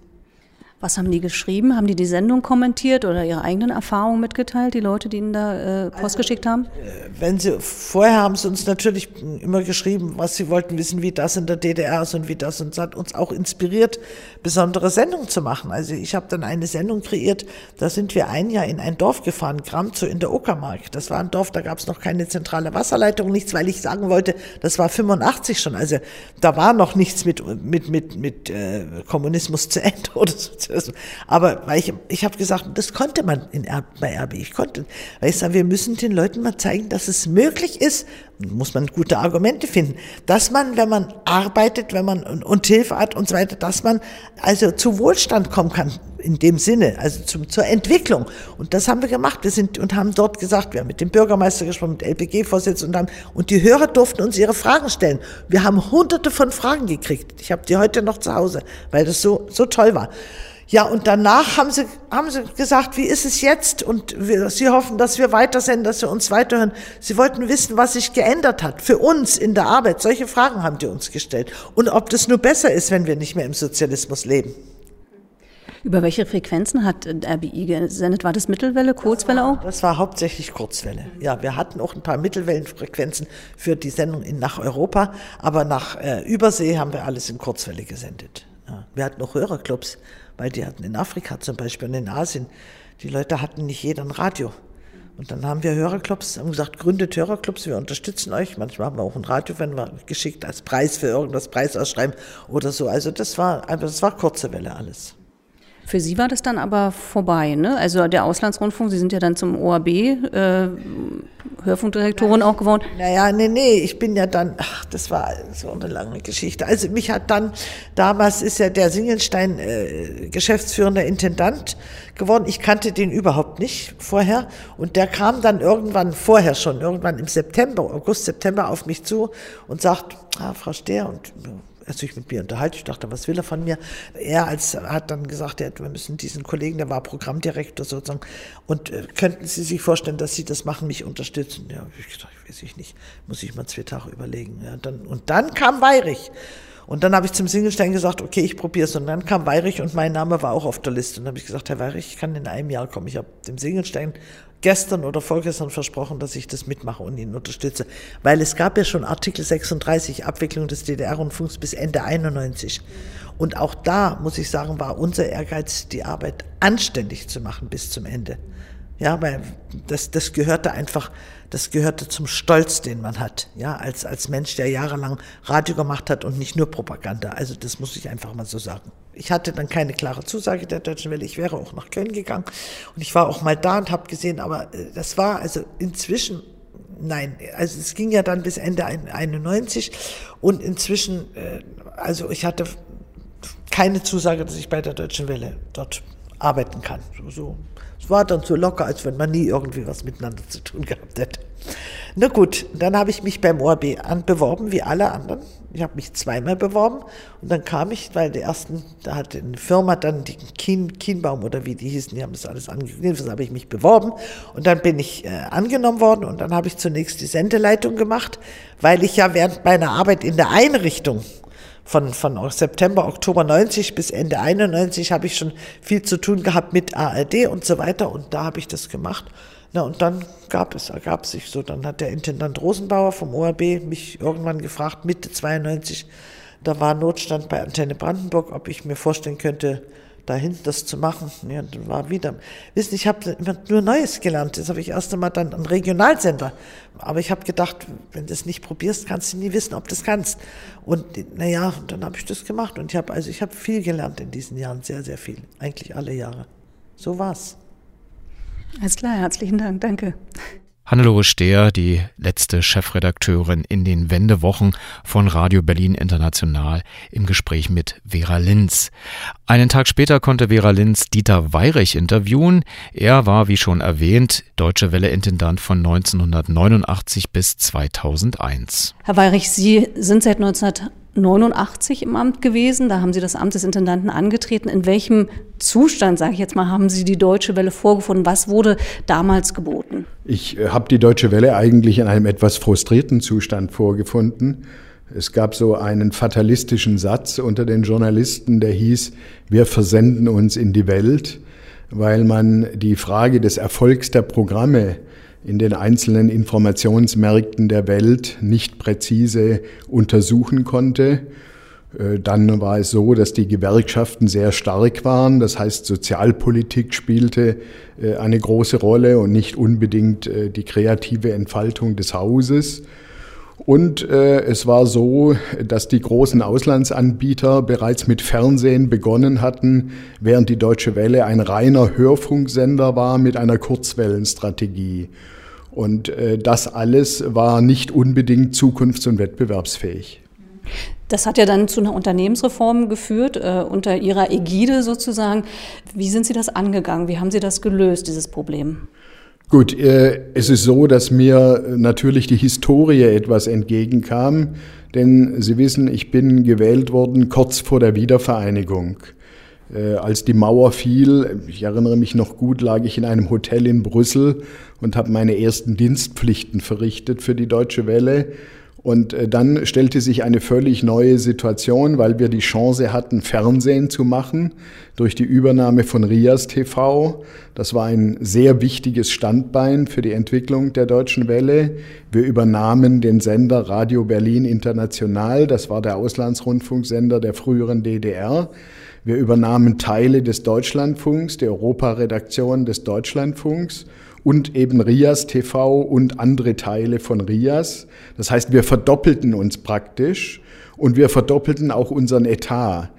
Speaker 14: Was haben die geschrieben? Haben die die Sendung kommentiert oder ihre eigenen Erfahrungen mitgeteilt, die Leute, die Ihnen da äh, Post also, geschickt haben?
Speaker 12: Wenn sie, vorher haben sie uns natürlich immer geschrieben, was sie wollten wissen, wie das in der D D R ist und wie das, und es hat uns auch inspiriert, besondere Sendungen zu machen. Also ich habe dann eine Sendung kreiert, da sind wir ein Jahr in ein Dorf gefahren, Gramzow in der Uckermark. Das war ein Dorf, da gab es noch keine zentrale Wasserleitung, nichts, weil ich sagen wollte, das war fünfundachtzig schon, also da war noch nichts mit, mit, mit, mit äh, Kommunismus zu Ende oder so. Aber weil ich, ich habe gesagt, das konnte man in R, bei R B. Ich konnte, weil ich sage, wir müssen den Leuten mal zeigen, dass es möglich ist, muss man gute Argumente finden, dass man, wenn man arbeitet, wenn man und, und Hilfe hat und so weiter, dass man also zu Wohlstand kommen kann. In dem Sinne, also zum, zur Entwicklung. Und das haben wir gemacht. Wir sind und haben dort gesagt, wir haben mit dem Bürgermeister gesprochen, mit L P G-Vorsitzenden und haben, und die Hörer durften uns ihre Fragen stellen. Wir haben hunderte von Fragen gekriegt. Ich habe die heute noch zu Hause, weil das so, so toll war. Ja, und danach haben sie, haben sie gesagt, wie ist es jetzt? Und wir, sie hoffen, dass wir weitersenden, dass wir uns weiterhören. Sie wollten wissen, was sich geändert hat für uns in der Arbeit. Solche Fragen haben die uns gestellt. Und ob das nur besser ist, wenn wir nicht mehr im Sozialismus leben.
Speaker 14: Über welche Frequenzen hat R B I gesendet? War das Mittelwelle, Kurzwelle auch?
Speaker 12: Das war hauptsächlich Kurzwelle. Ja, wir hatten auch ein paar Mittelwellenfrequenzen für die Sendung in, nach Europa, aber nach äh, Übersee haben wir alles in Kurzwelle gesendet. Ja, wir hatten auch Hörerclubs, weil die hatten in Afrika zum Beispiel und in Asien, die Leute hatten nicht jeder ein Radio. Und dann haben wir Hörerclubs, haben gesagt, gründet Hörerclubs, wir unterstützen euch. Manchmal haben wir auch ein Radio, wenn wir geschickt als Preis für irgendwas Preis ausschreiben oder so. Also das war, aber das war kurze Welle alles.
Speaker 14: Für Sie war das dann aber vorbei, ne? Also der Auslandsrundfunk, Sie sind ja dann zum O R B äh, Hörfunkdirektorin auch geworden.
Speaker 12: Naja, nee, nee, ich bin ja dann, ach, das war so eine lange Geschichte. Also mich hat dann, damals ist ja der Singelstein äh, geschäftsführender Intendant geworden. Ich kannte den überhaupt nicht vorher. Und der kam dann irgendwann, vorher schon, irgendwann im September, August, September auf mich zu und sagt, ah, Frau Stehr, und er sich mit mir unterhalten. Ich dachte, was will er von mir? Er als, hat dann gesagt, ja, wir müssen diesen Kollegen, der war Programmdirektor sozusagen, und äh, könnten Sie sich vorstellen, dass Sie das machen, mich unterstützen? Ja, ich dachte, weiß ich nicht, muss ich mal zwei Tage überlegen. Ja, dann, und dann kam Weyrich. Und dann habe ich zum Singelstein gesagt, okay, ich probiere es. Und dann kam Weyrich und mein Name war auch auf der Liste. Und dann habe ich gesagt, Herr Weyrich, ich kann in einem Jahr kommen. Ich habe dem Singelstein gestern oder vorgestern versprochen, dass ich das mitmache und ihn unterstütze. Weil es gab ja schon Artikel sechsunddreißig, Abwicklung des D D R-Rundfunks bis Ende einundneunzig. Und auch da, muss ich sagen, war unser Ehrgeiz, die Arbeit anständig zu machen bis zum Ende. Ja, weil das, das gehörte einfach, das gehörte zum Stolz, den man hat, ja, als, als Mensch, der jahrelang Radio gemacht hat und nicht nur Propaganda. Also das muss ich einfach mal so sagen. Ich hatte dann keine klare Zusage der Deutschen Welle. Ich wäre auch nach Köln gegangen und ich war auch mal da und habe gesehen, aber das war also inzwischen, nein, also es ging ja dann bis Ende einundneunzig und inzwischen, also ich hatte keine Zusage, dass ich bei der Deutschen Welle dort arbeiten kann. So, so. Es war dann so locker, als wenn man nie irgendwie was miteinander zu tun gehabt hätte. Na gut, dann habe ich mich beim O R B beworben, wie alle anderen. Ich habe mich zweimal beworben und dann kam ich, weil die ersten, da hatte eine Firma dann, die Kien, Kienbaum oder wie die hießen, die haben das alles angekündigt, das habe ich mich beworben und dann bin ich äh, angenommen worden und dann habe ich zunächst die Sendeleitung gemacht, weil ich ja während meiner Arbeit in der Einrichtung Von, von September, Oktober neunzig bis Ende einundneunzig habe ich schon viel zu tun gehabt mit A R D und so weiter und da habe ich das gemacht. Na und dann gab es, ergab sich so, dann hat der Intendant Rosenbauer vom O R B mich irgendwann gefragt, Mitte zweiundneunzig, da war Notstand bei Antenne Brandenburg, ob ich mir vorstellen könnte, dahin das zu machen. Ja, dann war wieder, wissen, ich habe nur Neues gelernt, das habe ich erst einmal dann einen Regionalsender, aber ich habe gedacht, wenn du es nicht probierst, kannst du nie wissen, ob du es kannst. Und naja, dann habe ich das gemacht und ich habe also ich habe viel gelernt in diesen Jahren, sehr, sehr viel, eigentlich alle Jahre. So war's.
Speaker 14: Alles klar, herzlichen Dank, danke.
Speaker 3: Hannelore Stehr, die letzte Chefredakteurin in den Wendewochen von Radio Berlin International, im Gespräch mit Vera Linz. Einen Tag später konnte Vera Linz Dieter Weyrich interviewen. Er war, wie schon erwähnt, Deutsche Welle-Intendant von neunzehnhundertneunundachtzig bis zweitausendeins.
Speaker 14: Herr Weyrich, Sie sind seit neunzehnhundertneunundachtzig im Amt gewesen. Da haben Sie das Amt des Intendanten angetreten. In welchem Zustand, sage ich jetzt mal, haben Sie die Deutsche Welle vorgefunden? Was wurde damals geboten?
Speaker 13: Ich äh, habe die Deutsche Welle eigentlich in einem etwas frustrierten Zustand vorgefunden. Es gab so einen fatalistischen Satz unter den Journalisten, der hieß, wir versenden uns in die Welt, weil man die Frage des Erfolgs der Programme in den einzelnen Informationsmärkten der Welt nicht präzise untersuchen konnte. Dann war es so, dass die Gewerkschaften sehr stark waren. Das heißt, Sozialpolitik spielte eine große Rolle und nicht unbedingt die kreative Entfaltung des Hauses. Und äh, es war so, dass die großen Auslandsanbieter bereits mit Fernsehen begonnen hatten, während die Deutsche Welle ein reiner Hörfunksender war mit einer Kurzwellenstrategie. Und äh, das alles war nicht unbedingt zukunfts- und wettbewerbsfähig.
Speaker 14: Das hat ja dann zu einer Unternehmensreform geführt, äh, unter Ihrer Ägide sozusagen. Wie sind Sie das angegangen? Wie haben Sie das gelöst, dieses Problem?
Speaker 13: Gut, äh, es ist so, dass mir natürlich die Historie etwas entgegenkam, denn Sie wissen, ich bin gewählt worden kurz vor der Wiedervereinigung. Äh, als die Mauer fiel, ich erinnere mich noch gut, lag ich in einem Hotel in Brüssel und habe meine ersten Dienstpflichten verrichtet für die Deutsche Welle. Und dann stellte sich eine völlig neue Situation, weil wir die Chance hatten, Fernsehen zu machen durch die Übernahme von Rias T V. Das war ein sehr wichtiges Standbein für die Entwicklung der Deutschen Welle. Wir übernahmen den Sender Radio Berlin International. Das war der Auslandsrundfunksender der früheren D D R. Wir übernahmen Teile des Deutschlandfunks, der Europaredaktion des Deutschlandfunks. Und eben Rias T V und andere Teile von Rias. Das heißt, wir verdoppelten uns praktisch und wir verdoppelten auch unseren Etat.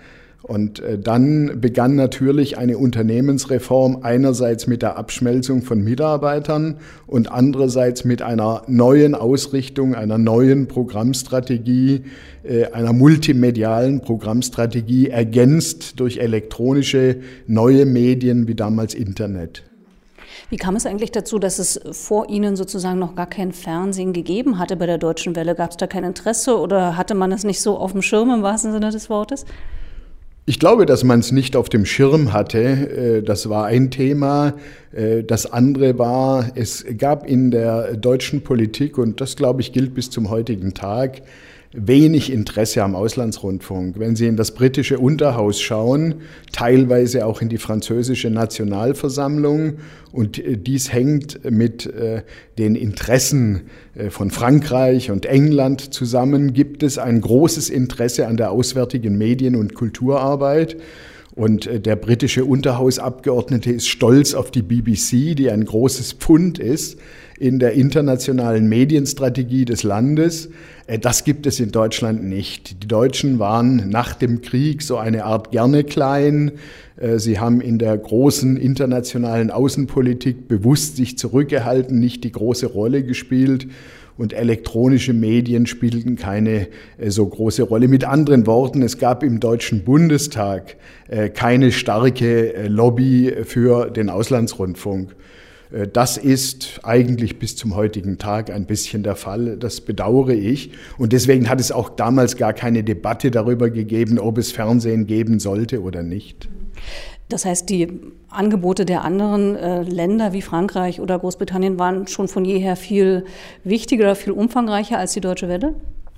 Speaker 13: Und dann begann natürlich eine Unternehmensreform einerseits mit der Abschmelzung von Mitarbeitern und andererseits mit einer neuen Ausrichtung, einer neuen Programmstrategie, einer multimedialen Programmstrategie, ergänzt durch elektronische neue Medien wie damals Internet.
Speaker 14: Wie kam es eigentlich dazu, dass es vor Ihnen sozusagen noch gar kein Fernsehen gegeben hatte bei der Deutschen Welle? Gab es da kein Interesse oder hatte man es nicht so auf dem Schirm im wahrsten Sinne des Wortes?
Speaker 13: Ich glaube, dass man es nicht auf dem Schirm hatte. Das war ein Thema. Das andere war, es gab in der deutschen Politik, und das, glaube ich, gilt bis zum heutigen Tag, wenig Interesse am Auslandsrundfunk. Wenn Sie in das britische Unterhaus schauen, teilweise auch in die französische Nationalversammlung, und dies hängt mit den Interessen von Frankreich und England zusammen, gibt es ein großes Interesse an der auswärtigen Medien- und Kulturarbeit. Und der britische Unterhausabgeordnete ist stolz auf die B B C, die ein großes Pfund ist in der internationalen Medienstrategie des Landes. Das gibt es in Deutschland nicht. Die Deutschen waren nach dem Krieg so eine Art gerne klein. Sie haben in der großen internationalen Außenpolitik bewusst sich zurückgehalten, nicht die große Rolle gespielt. Und elektronische Medien spielten keine äh, so große Rolle. Mit anderen Worten, es gab im Deutschen Bundestag äh, keine starke äh, Lobby für den Auslandsrundfunk. Äh, das ist eigentlich bis zum heutigen Tag ein bisschen der Fall. Das bedauere ich. Und deswegen hat es auch damals gar keine Debatte darüber gegeben, ob es Fernsehen geben sollte oder nicht.
Speaker 14: Das heißt, die Angebote der anderen äh, Länder wie Frankreich oder Großbritannien waren schon von jeher viel wichtiger oder viel umfangreicher als die Deutsche Welle?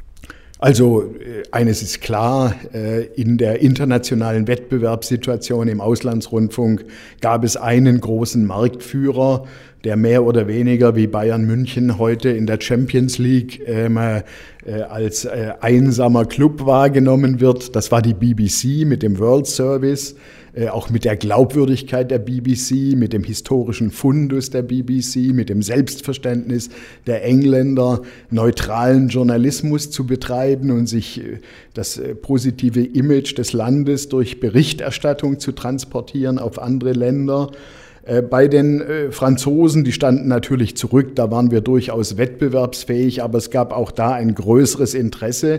Speaker 13: Also äh, eines ist klar, äh, in der internationalen Wettbewerbssituation im Auslandsrundfunk gab es einen großen Marktführer, der mehr oder weniger wie Bayern München heute in der Champions League ähm, äh, als äh, einsamer Club wahrgenommen wird. Das war die B B C mit dem World Service. Auch mit der Glaubwürdigkeit der B B C, mit dem historischen Fundus der B B C, mit dem Selbstverständnis der Engländer, neutralen Journalismus zu betreiben und sich das positive Image des Landes durch Berichterstattung zu transportieren auf andere Länder. Bei den Franzosen, die standen natürlich zurück, da waren wir durchaus wettbewerbsfähig, aber es gab auch da ein größeres Interesse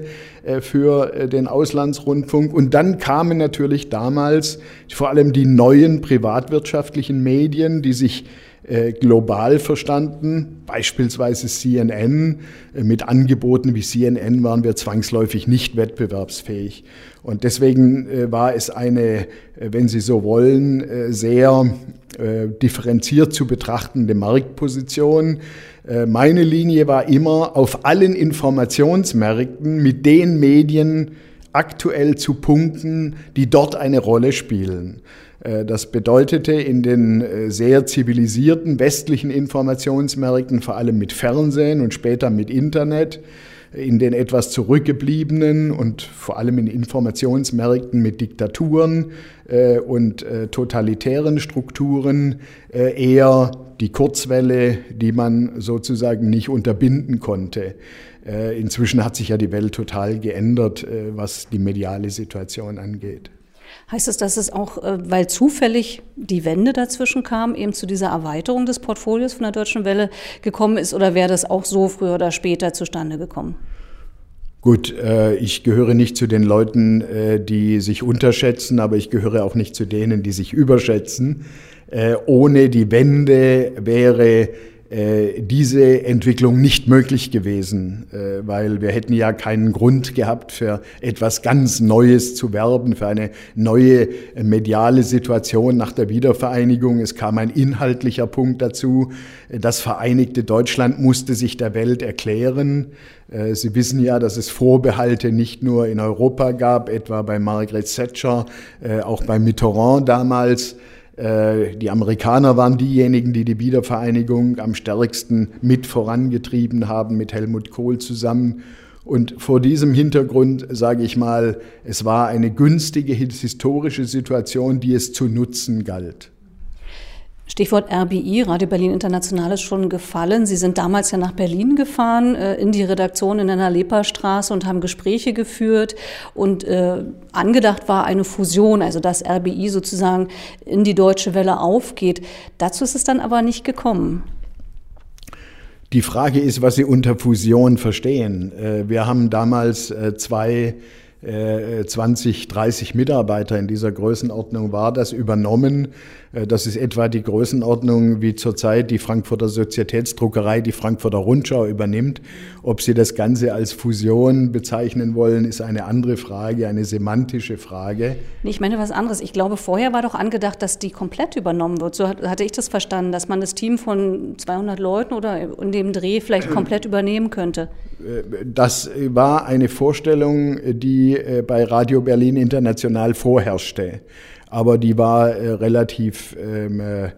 Speaker 13: für den Auslandsrundfunk. Und dann kamen natürlich damals vor allem die neuen privatwirtschaftlichen Medien, die sich global verstanden, beispielsweise C N N. Mit Angeboten wie C N N waren wir zwangsläufig nicht wettbewerbsfähig. Und deswegen war es eine, wenn Sie so wollen, sehr differenziert zu betrachtende Marktposition. Meine Linie war immer, auf allen Informationsmärkten mit den Medien aktuell zu punkten, die dort eine Rolle spielen. Das bedeutete in den sehr zivilisierten westlichen Informationsmärkten, vor allem mit Fernsehen und später mit Internet, in den etwas zurückgebliebenen und vor allem in Informationsmärkten mit Diktaturen äh, und äh, totalitären Strukturen äh, eher die Kurzwelle, die man sozusagen nicht unterbinden konnte. Äh, inzwischen hat sich ja die Welt total geändert, äh, was die mediale Situation angeht.
Speaker 14: Heißt es, dass es auch, weil zufällig die Wende dazwischen kam, eben zu dieser Erweiterung des Portfolios von der Deutschen Welle gekommen ist, oder wäre das auch so früher oder später zustande gekommen?
Speaker 13: Gut, äh, ich gehöre nicht zu den Leuten, äh, die sich unterschätzen, aber ich gehöre auch nicht zu denen, die sich überschätzen. Äh, ohne die Wende wäre diese Entwicklung nicht möglich gewesen, weil wir hätten ja keinen Grund gehabt, für etwas ganz Neues zu werben, für eine neue mediale Situation nach der Wiedervereinigung. Es kam ein inhaltlicher Punkt dazu. Das vereinigte Deutschland musste sich der Welt erklären. Sie wissen ja, dass es Vorbehalte nicht nur in Europa gab, etwa bei Margaret Thatcher, auch bei Mitterrand damals. Die Amerikaner waren diejenigen, die die Wiedervereinigung am stärksten mit vorangetrieben haben, mit Helmut Kohl zusammen. Und vor diesem Hintergrund sage ich mal, es war eine günstige historische Situation, die es zu nutzen galt.
Speaker 14: Stichwort R B I, Radio Berlin International, ist schon gefallen. Sie sind damals ja nach Berlin gefahren, in die Redaktion in der Nalepa-Straße und haben Gespräche geführt. Und äh, angedacht war eine Fusion, also dass R B I sozusagen in die Deutsche Welle aufgeht. Dazu ist es dann aber nicht gekommen.
Speaker 13: Die Frage ist, was Sie unter Fusion verstehen. Wir haben damals zwei zwanzig, dreißig Mitarbeiter in dieser Größenordnung war das übernommen. Das ist etwa die Größenordnung, wie zurzeit die Frankfurter Sozietätsdruckerei die Frankfurter Rundschau übernimmt. Ob Sie das Ganze als Fusion bezeichnen wollen, ist eine andere Frage, eine semantische Frage.
Speaker 14: Ich meine was anderes. Ich glaube, vorher war doch angedacht, dass die komplett übernommen wird. So hatte ich das verstanden, dass man das Team von zweihundert Leuten oder in dem Dreh vielleicht komplett übernehmen könnte.
Speaker 13: Das war eine Vorstellung, die bei Radio Berlin International vorherrschte. Aber die war äh, relativ, ähm, äh,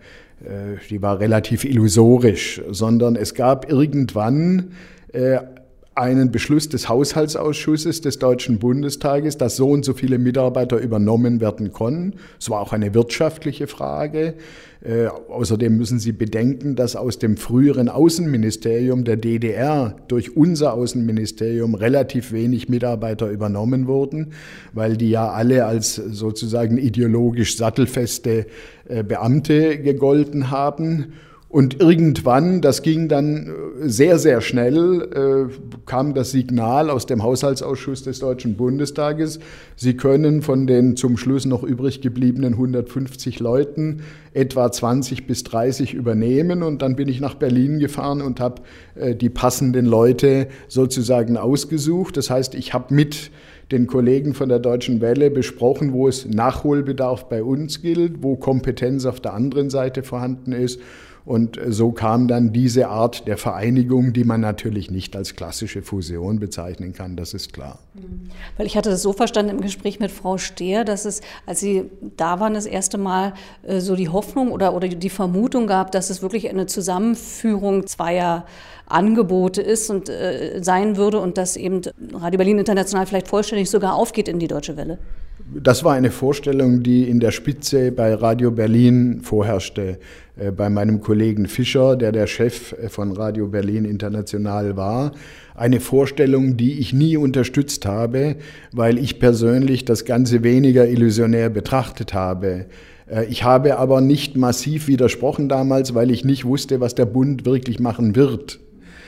Speaker 13: die war relativ illusorisch, sondern es gab irgendwann äh, einen Beschluss des Haushaltsausschusses des Deutschen Bundestages, dass so und so viele Mitarbeiter übernommen werden konnten. Es war auch eine wirtschaftliche Frage. Äh, außerdem müssen Sie bedenken, dass aus dem früheren Außenministerium der D D R durch unser Außenministerium relativ wenig Mitarbeiter übernommen wurden, weil die ja alle als sozusagen ideologisch sattelfeste äh, Beamte gegolten haben. Und irgendwann, das ging dann sehr, sehr schnell, äh, kam das Signal aus dem Haushaltsausschuss des Deutschen Bundestages, Sie können von den zum Schluss noch übrig gebliebenen hundertfünfzig Leuten etwa zwanzig bis dreißig übernehmen. Und dann bin ich nach Berlin gefahren und habe äh, die passenden Leute sozusagen ausgesucht. Das heißt, ich habe mit den Kollegen von der Deutschen Welle besprochen, wo es Nachholbedarf bei uns gilt, wo Kompetenz auf der anderen Seite vorhanden ist. Und so kam dann diese Art der Vereinigung, die man natürlich nicht als klassische Fusion bezeichnen kann, das ist klar.
Speaker 14: Weil ich hatte das so verstanden im Gespräch mit Frau Stehr, dass es, als Sie da waren, das erste Mal so die Hoffnung oder, oder die Vermutung gab, dass es wirklich eine Zusammenführung zweier Angebote ist und äh, sein würde und dass eben Radio Berlin International vielleicht vollständig sogar aufgeht in die Deutsche Welle.
Speaker 13: Das war eine Vorstellung, die in der Spitze bei Radio Berlin vorherrschte. Bei meinem Kollegen Fischer, der der Chef von Radio Berlin International war. Eine Vorstellung, die ich nie unterstützt habe, weil ich persönlich das Ganze weniger illusionär betrachtet habe. Ich habe aber nicht massiv widersprochen damals, weil ich nicht wusste, was der Bund wirklich machen wird.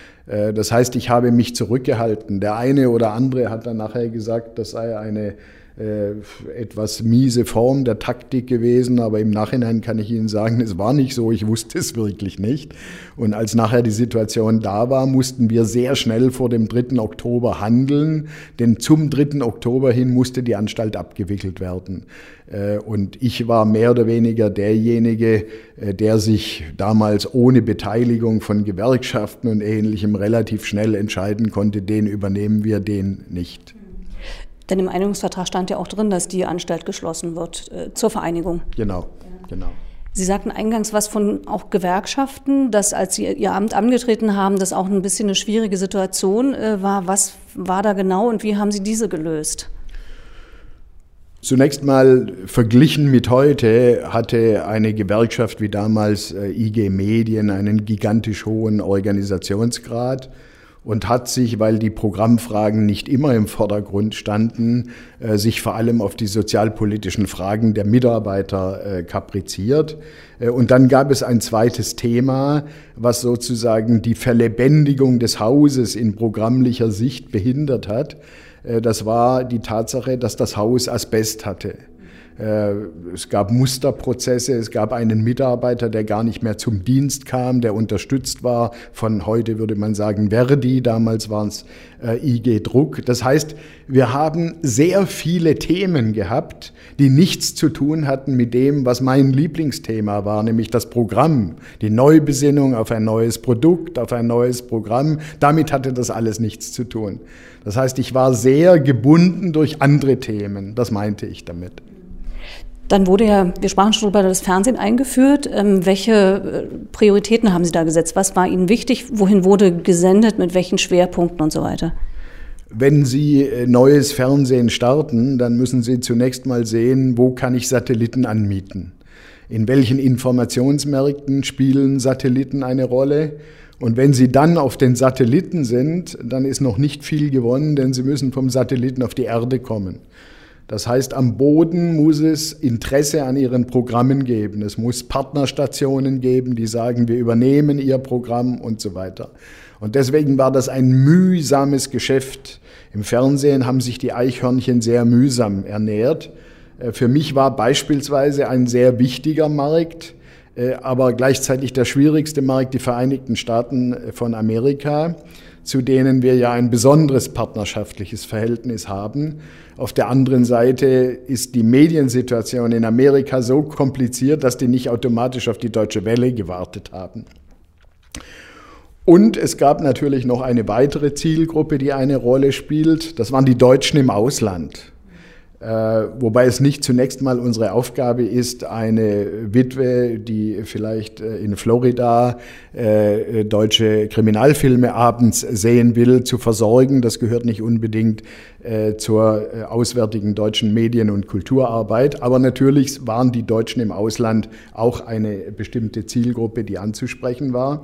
Speaker 13: Das heißt, ich habe mich zurückgehalten. Der eine oder andere hat dann nachher gesagt, das sei eine äh, etwas miese Form der Taktik gewesen, aber im Nachhinein kann ich Ihnen sagen, es war nicht so, ich wusste es wirklich nicht. Und als nachher die Situation da war, mussten wir sehr schnell vor dem dritten Oktober handeln, denn zum dritten Oktober hin musste die Anstalt abgewickelt werden. Äh, und ich war mehr oder weniger derjenige, äh, der sich damals ohne Beteiligung von Gewerkschaften und Ähnlichem relativ schnell entscheiden konnte, den übernehmen wir, den nicht.
Speaker 14: Denn im Einigungsvertrag stand ja auch drin, dass die Anstalt geschlossen wird äh, zur Vereinigung.
Speaker 13: Genau, genau.
Speaker 14: Sie sagten eingangs was von auch Gewerkschaften, dass als Sie Ihr Amt angetreten haben, das auch ein bisschen eine schwierige Situation äh, war. Was war da genau und wie haben Sie diese gelöst?
Speaker 13: Zunächst mal verglichen mit heute hatte eine Gewerkschaft wie damals äh, I G Medien einen gigantisch hohen Organisationsgrad und hat sich, weil die Programmfragen nicht immer im Vordergrund standen, äh, sich vor allem auf die sozialpolitischen Fragen der Mitarbeiter äh, kapriziert. Äh, und dann gab es ein zweites Thema, was sozusagen die Verlebendigung des Hauses in programmlicher Sicht behindert hat. Äh, das war die Tatsache, dass das Haus Asbest hatte. Es gab Musterprozesse, es gab einen Mitarbeiter, der gar nicht mehr zum Dienst kam, der unterstützt war von, heute würde man sagen, Verdi, damals waren es äh, I G Druck. Das heißt, wir haben sehr viele Themen gehabt, die nichts zu tun hatten mit dem, was mein Lieblingsthema war, nämlich das Programm, die Neubesinnung auf ein neues Produkt, auf ein neues Programm. Damit hatte das alles nichts zu tun. Das heißt, ich war sehr gebunden durch andere Themen, das meinte ich damit.
Speaker 14: Dann wurde ja, wir sprachen schon darüber, das Fernsehen eingeführt. Ähm, welche Prioritäten haben Sie da gesetzt? Was war Ihnen wichtig? Wohin wurde gesendet? Mit welchen Schwerpunkten und so weiter?
Speaker 13: Wenn Sie neues Fernsehen starten, dann müssen Sie zunächst mal sehen, wo kann ich Satelliten anmieten. In welchen Informationsmärkten spielen Satelliten eine Rolle? Und wenn Sie dann auf den Satelliten sind, dann ist noch nicht viel gewonnen, denn Sie müssen vom Satelliten auf die Erde kommen. Das heißt, am Boden muss es Interesse an Ihren Programmen geben. Es muss Partnerstationen geben, die sagen, wir übernehmen Ihr Programm und so weiter. Und deswegen war das ein mühsames Geschäft. Im Fernsehen haben sich die Eichhörnchen sehr mühsam ernährt. Für mich war beispielsweise ein sehr wichtiger Markt, aber gleichzeitig der schwierigste Markt die Vereinigten Staaten von Amerika, zu denen wir ja ein besonderes partnerschaftliches Verhältnis haben. Auf der anderen Seite ist die Mediensituation in Amerika so kompliziert, dass die nicht automatisch auf die Deutsche Welle gewartet haben. Und es gab natürlich noch eine weitere Zielgruppe, die eine Rolle spielt. Das waren die Deutschen im Ausland. Äh, wobei es nicht zunächst mal unsere Aufgabe ist, eine Witwe, die vielleicht äh, in Florida äh, deutsche Kriminalfilme abends sehen will, zu versorgen. Das gehört nicht unbedingt äh, zur äh, auswärtigen deutschen Medien- und Kulturarbeit. Aber natürlich waren die Deutschen im Ausland auch eine bestimmte Zielgruppe, die anzusprechen war.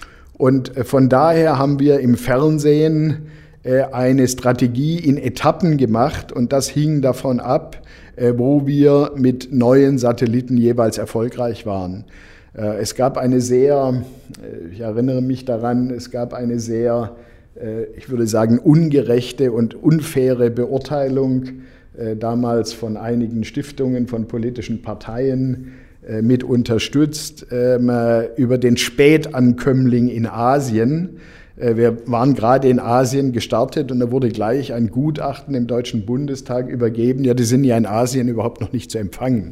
Speaker 13: Und äh, von daher haben wir im Fernsehen eine Strategie in Etappen gemacht und das hing davon ab, wo wir mit neuen Satelliten jeweils erfolgreich waren. Es gab eine sehr, ich erinnere mich daran, es gab eine sehr, ich würde sagen, ungerechte und unfaire Beurteilung damals von einigen Stiftungen, von politischen Parteien mit unterstützt über den Spätankömmling in Asien. Wir waren gerade in Asien gestartet und da wurde gleich ein Gutachten im Deutschen Bundestag übergeben. Ja, die sind ja in Asien überhaupt noch nicht zu empfangen.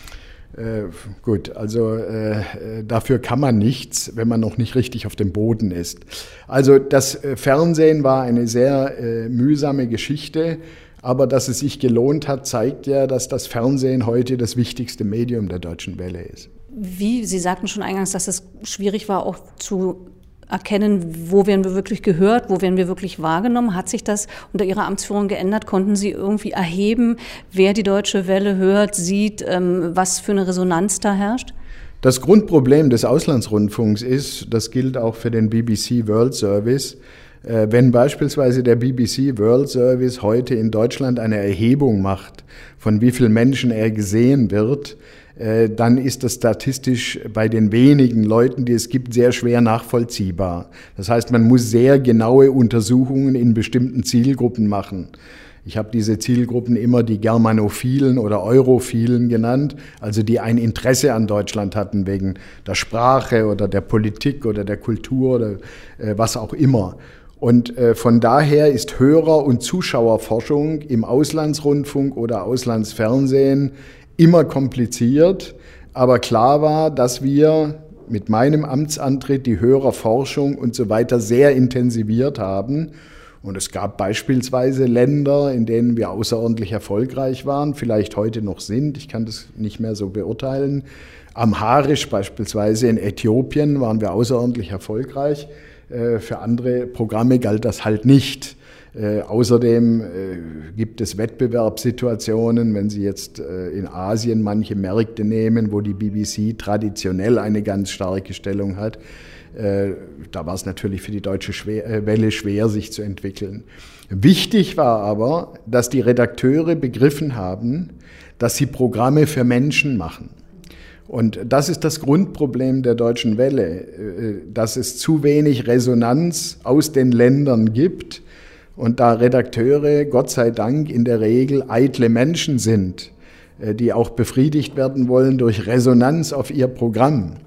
Speaker 13: Äh, gut, also äh, dafür kann man nichts, wenn man noch nicht richtig auf dem Boden ist. Also das äh, Fernsehen war eine sehr äh, mühsame Geschichte, aber dass es sich gelohnt hat, zeigt ja, dass das Fernsehen heute das wichtigste Medium der Deutschen Welle ist.
Speaker 14: Wie, Sie sagten schon eingangs, dass es schwierig war, auch zu erkennen, wo werden wir wirklich gehört, wo werden wir wirklich wahrgenommen. Hat sich das unter Ihrer Amtsführung geändert? Konnten Sie irgendwie erheben, wer die Deutsche Welle hört, sieht, was für eine Resonanz da herrscht?
Speaker 13: Das Grundproblem des Auslandsrundfunks ist, das gilt auch für den B B C World Service, wenn beispielsweise der B B C World Service heute in Deutschland eine Erhebung macht, von wie vielen Menschen er gesehen wird, dann ist das statistisch bei den wenigen Leuten, die es gibt, sehr schwer nachvollziehbar. Das heißt, man muss sehr genaue Untersuchungen in bestimmten Zielgruppen machen. Ich habe diese Zielgruppen immer die Germanophilen oder Europhilen genannt, also die ein Interesse an Deutschland hatten wegen der Sprache oder der Politik oder der Kultur oder äh, was auch immer. Und äh, von daher ist Hörer- und Zuschauerforschung im Auslandsrundfunk oder Auslandsfernsehen immer kompliziert, aber klar war, dass wir mit meinem Amtsantritt die Hörerforschung und so weiter sehr intensiviert haben. Und es gab beispielsweise Länder, in denen wir außerordentlich erfolgreich waren, vielleicht heute noch sind, ich kann das nicht mehr so beurteilen. Amharisch beispielsweise in Äthiopien waren wir außerordentlich erfolgreich. Für andere Programme galt das halt nicht. Äh, außerdem äh, gibt es Wettbewerbssituationen, wenn Sie jetzt äh, in Asien manche Märkte nehmen, wo die B B C traditionell eine ganz starke Stellung hat. Äh, da war es natürlich für die Deutsche schwer, äh, Welle schwer, sich zu entwickeln. Wichtig war aber, dass die Redakteure begriffen haben, dass sie Programme für Menschen machen. Und das ist das Grundproblem der Deutschen Welle, äh, dass es zu wenig Resonanz aus den Ländern gibt. Und da Redakteure, Gott sei Dank, in der Regel eitle Menschen sind, die auch befriedigt werden wollen durch Resonanz auf ihr Programm,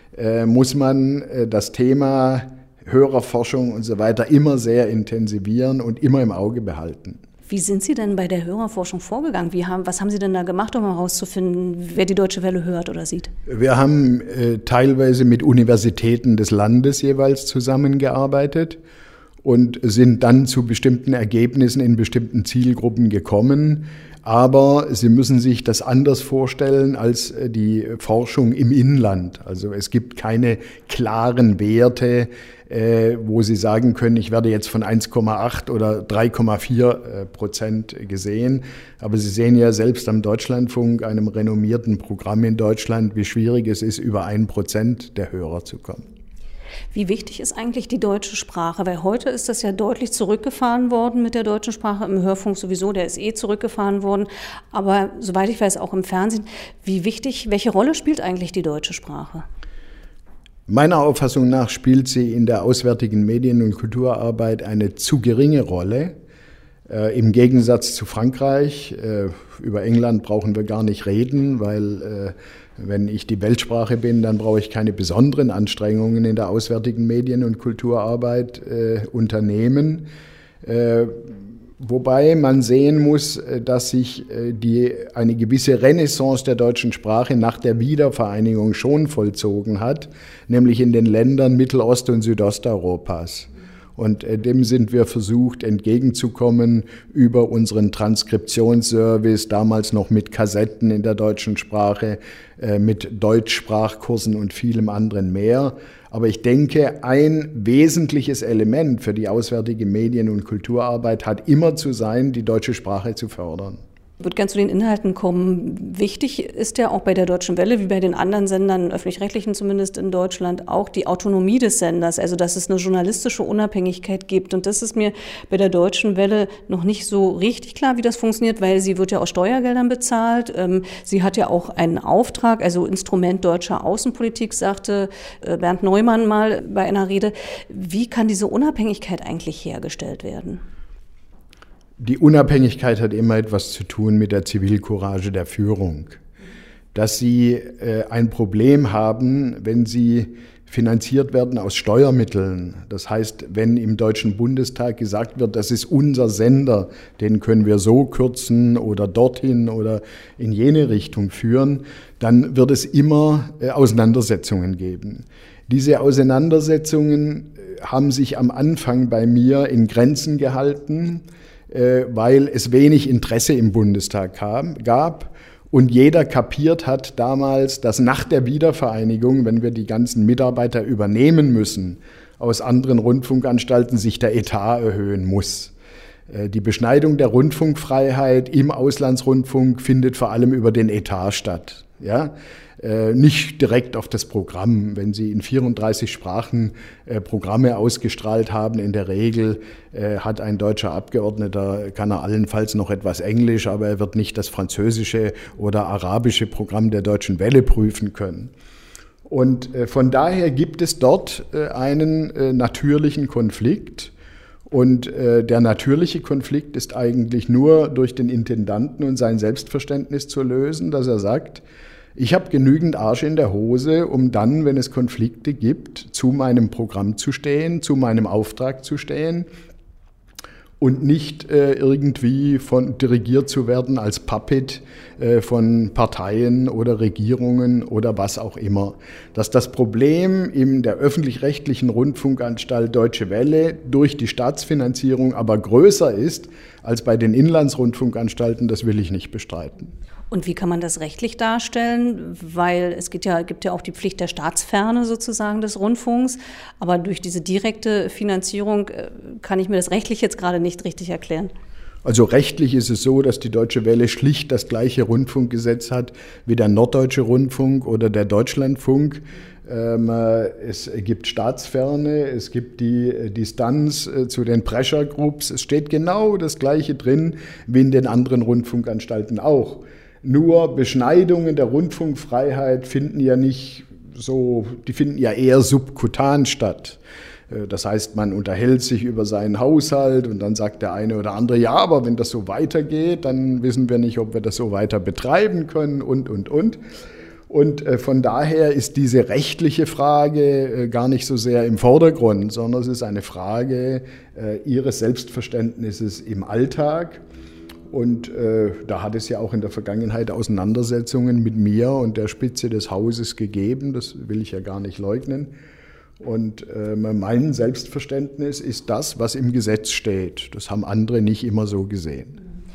Speaker 13: muss man das Thema Hörerforschung und so weiter immer sehr intensivieren und immer im Auge behalten.
Speaker 14: Wie sind Sie denn bei der Hörerforschung vorgegangen? Wie haben, was haben Sie denn da gemacht, um herauszufinden, wer die Deutsche Welle hört oder sieht?
Speaker 13: Wir haben äh, teilweise mit Universitäten des Landes jeweils zusammengearbeitet und sind dann zu bestimmten Ergebnissen in bestimmten Zielgruppen gekommen. Aber Sie müssen sich das anders vorstellen als die Forschung im Inland. Also es gibt keine klaren Werte, äh, wo Sie sagen können, ich werde jetzt von eins Komma acht oder drei Komma vier Prozent gesehen. Aber Sie sehen ja selbst am Deutschlandfunk, einem renommierten Programm in Deutschland, wie schwierig es ist, über ein Prozent der Hörer zu kommen.
Speaker 14: Wie wichtig ist eigentlich die deutsche Sprache? Weil heute ist das ja deutlich zurückgefahren worden mit der deutschen Sprache, im Hörfunk sowieso, der ist eh zurückgefahren worden, aber soweit ich weiß auch im Fernsehen. Wie wichtig, welche Rolle spielt eigentlich die deutsche Sprache?
Speaker 13: Meiner Auffassung nach spielt sie in der auswärtigen Medien- und Kulturarbeit eine zu geringe Rolle. Äh, im Gegensatz zu Frankreich, äh, über England brauchen wir gar nicht reden, weil äh, wenn ich die Weltsprache bin, dann brauche ich keine besonderen Anstrengungen in der auswärtigen Medien- und Kulturarbeit äh, unternehmen. Äh, wobei man sehen muss, dass sich äh, die, eine gewisse Renaissance der deutschen Sprache nach der Wiedervereinigung schon vollzogen hat, nämlich in den Ländern Mittelost- und Südosteuropas. Und dem sind wir versucht entgegenzukommen über unseren Transkriptionsservice, damals noch mit Kassetten in der deutschen Sprache, mit Deutschsprachkursen und vielem anderen mehr. Aber ich denke, ein wesentliches Element für die auswärtige Medien- und Kulturarbeit hat immer zu sein, die deutsche Sprache zu fördern.
Speaker 14: Ich würde gerne zu den Inhalten kommen. Wichtig ist ja auch bei der Deutschen Welle, wie bei den anderen Sendern, öffentlich-rechtlichen zumindest in Deutschland, auch die Autonomie des Senders, also dass es eine journalistische Unabhängigkeit gibt. Und das ist mir bei der Deutschen Welle noch nicht so richtig klar, wie das funktioniert, weil sie wird ja aus Steuergeldern bezahlt. Sie hat ja auch einen Auftrag, also Instrument deutscher Außenpolitik, sagte Bernd Neumann mal bei einer Rede. Wie kann diese Unabhängigkeit eigentlich hergestellt werden?
Speaker 13: Die Unabhängigkeit hat immer etwas zu tun mit der Zivilcourage der Führung. Dass sie äh, ein Problem haben, wenn sie finanziert werden aus Steuermitteln. Das heißt, wenn im Deutschen Bundestag gesagt wird, das ist unser Sender, den können wir so kürzen oder dorthin oder in jene Richtung führen, dann wird es immer äh, Auseinandersetzungen geben. Diese Auseinandersetzungen äh, haben sich am Anfang bei mir in Grenzen gehalten, weil es wenig Interesse im Bundestag gab und jeder kapiert hat damals, dass nach der Wiedervereinigung, wenn wir die ganzen Mitarbeiter übernehmen müssen, aus anderen Rundfunkanstalten sich der Etat erhöhen muss. Die Beschneidung der Rundfunkfreiheit im Auslandsrundfunk findet vor allem über den Etat statt. Ja? Äh, nicht direkt auf das Programm. Wenn Sie in vierunddreißig Sprachen äh, Programme ausgestrahlt haben, in der Regel äh, hat ein deutscher Abgeordneter, kann er allenfalls noch etwas Englisch, aber er wird nicht das französische oder arabische Programm der Deutschen Welle prüfen können. Und äh, von daher gibt es dort äh, einen äh, natürlichen Konflikt. Und äh, der natürliche Konflikt ist eigentlich nur durch den Intendanten und sein Selbstverständnis zu lösen, dass er sagt, ich habe genügend Arsch in der Hose, um dann, wenn es Konflikte gibt, zu meinem Programm zu stehen, zu meinem Auftrag zu stehen und nicht äh, irgendwie von, dirigiert zu werden als Puppet äh, von Parteien oder Regierungen oder was auch immer. Dass das Problem in der öffentlich-rechtlichen Rundfunkanstalt Deutsche Welle durch die Staatsfinanzierung aber größer ist als bei den Inlandsrundfunkanstalten, das will ich nicht bestreiten.
Speaker 14: Und wie kann man das rechtlich darstellen? Weil es gibt ja, gibt ja auch die Pflicht der Staatsferne sozusagen des Rundfunks. Aber durch diese direkte Finanzierung kann ich mir das rechtlich jetzt gerade nicht richtig erklären.
Speaker 13: Also rechtlich ist es so, dass die Deutsche Welle schlicht das gleiche Rundfunkgesetz hat wie der Norddeutsche Rundfunk oder der Deutschlandfunk. Es gibt Staatsferne, es gibt die Distanz zu den Pressure Groups. Es steht genau das Gleiche drin wie in den anderen Rundfunkanstalten auch. Nur Beschneidungen der Rundfunkfreiheit finden ja nicht so, die finden ja eher subkutan statt. Das heißt, man unterhält sich über seinen Haushalt und dann sagt der eine oder andere, ja, aber wenn das so weitergeht, dann wissen wir nicht, ob wir das so weiter betreiben können und, und, und. Und von daher ist diese rechtliche Frage gar nicht so sehr im Vordergrund, sondern es ist eine Frage ihres Selbstverständnisses im Alltag. Und äh, da hat es ja auch in der Vergangenheit Auseinandersetzungen mit mir und der Spitze des Hauses gegeben, das will ich ja gar nicht leugnen. Und äh, mein Selbstverständnis ist das, was im Gesetz steht. Das haben andere nicht immer so gesehen.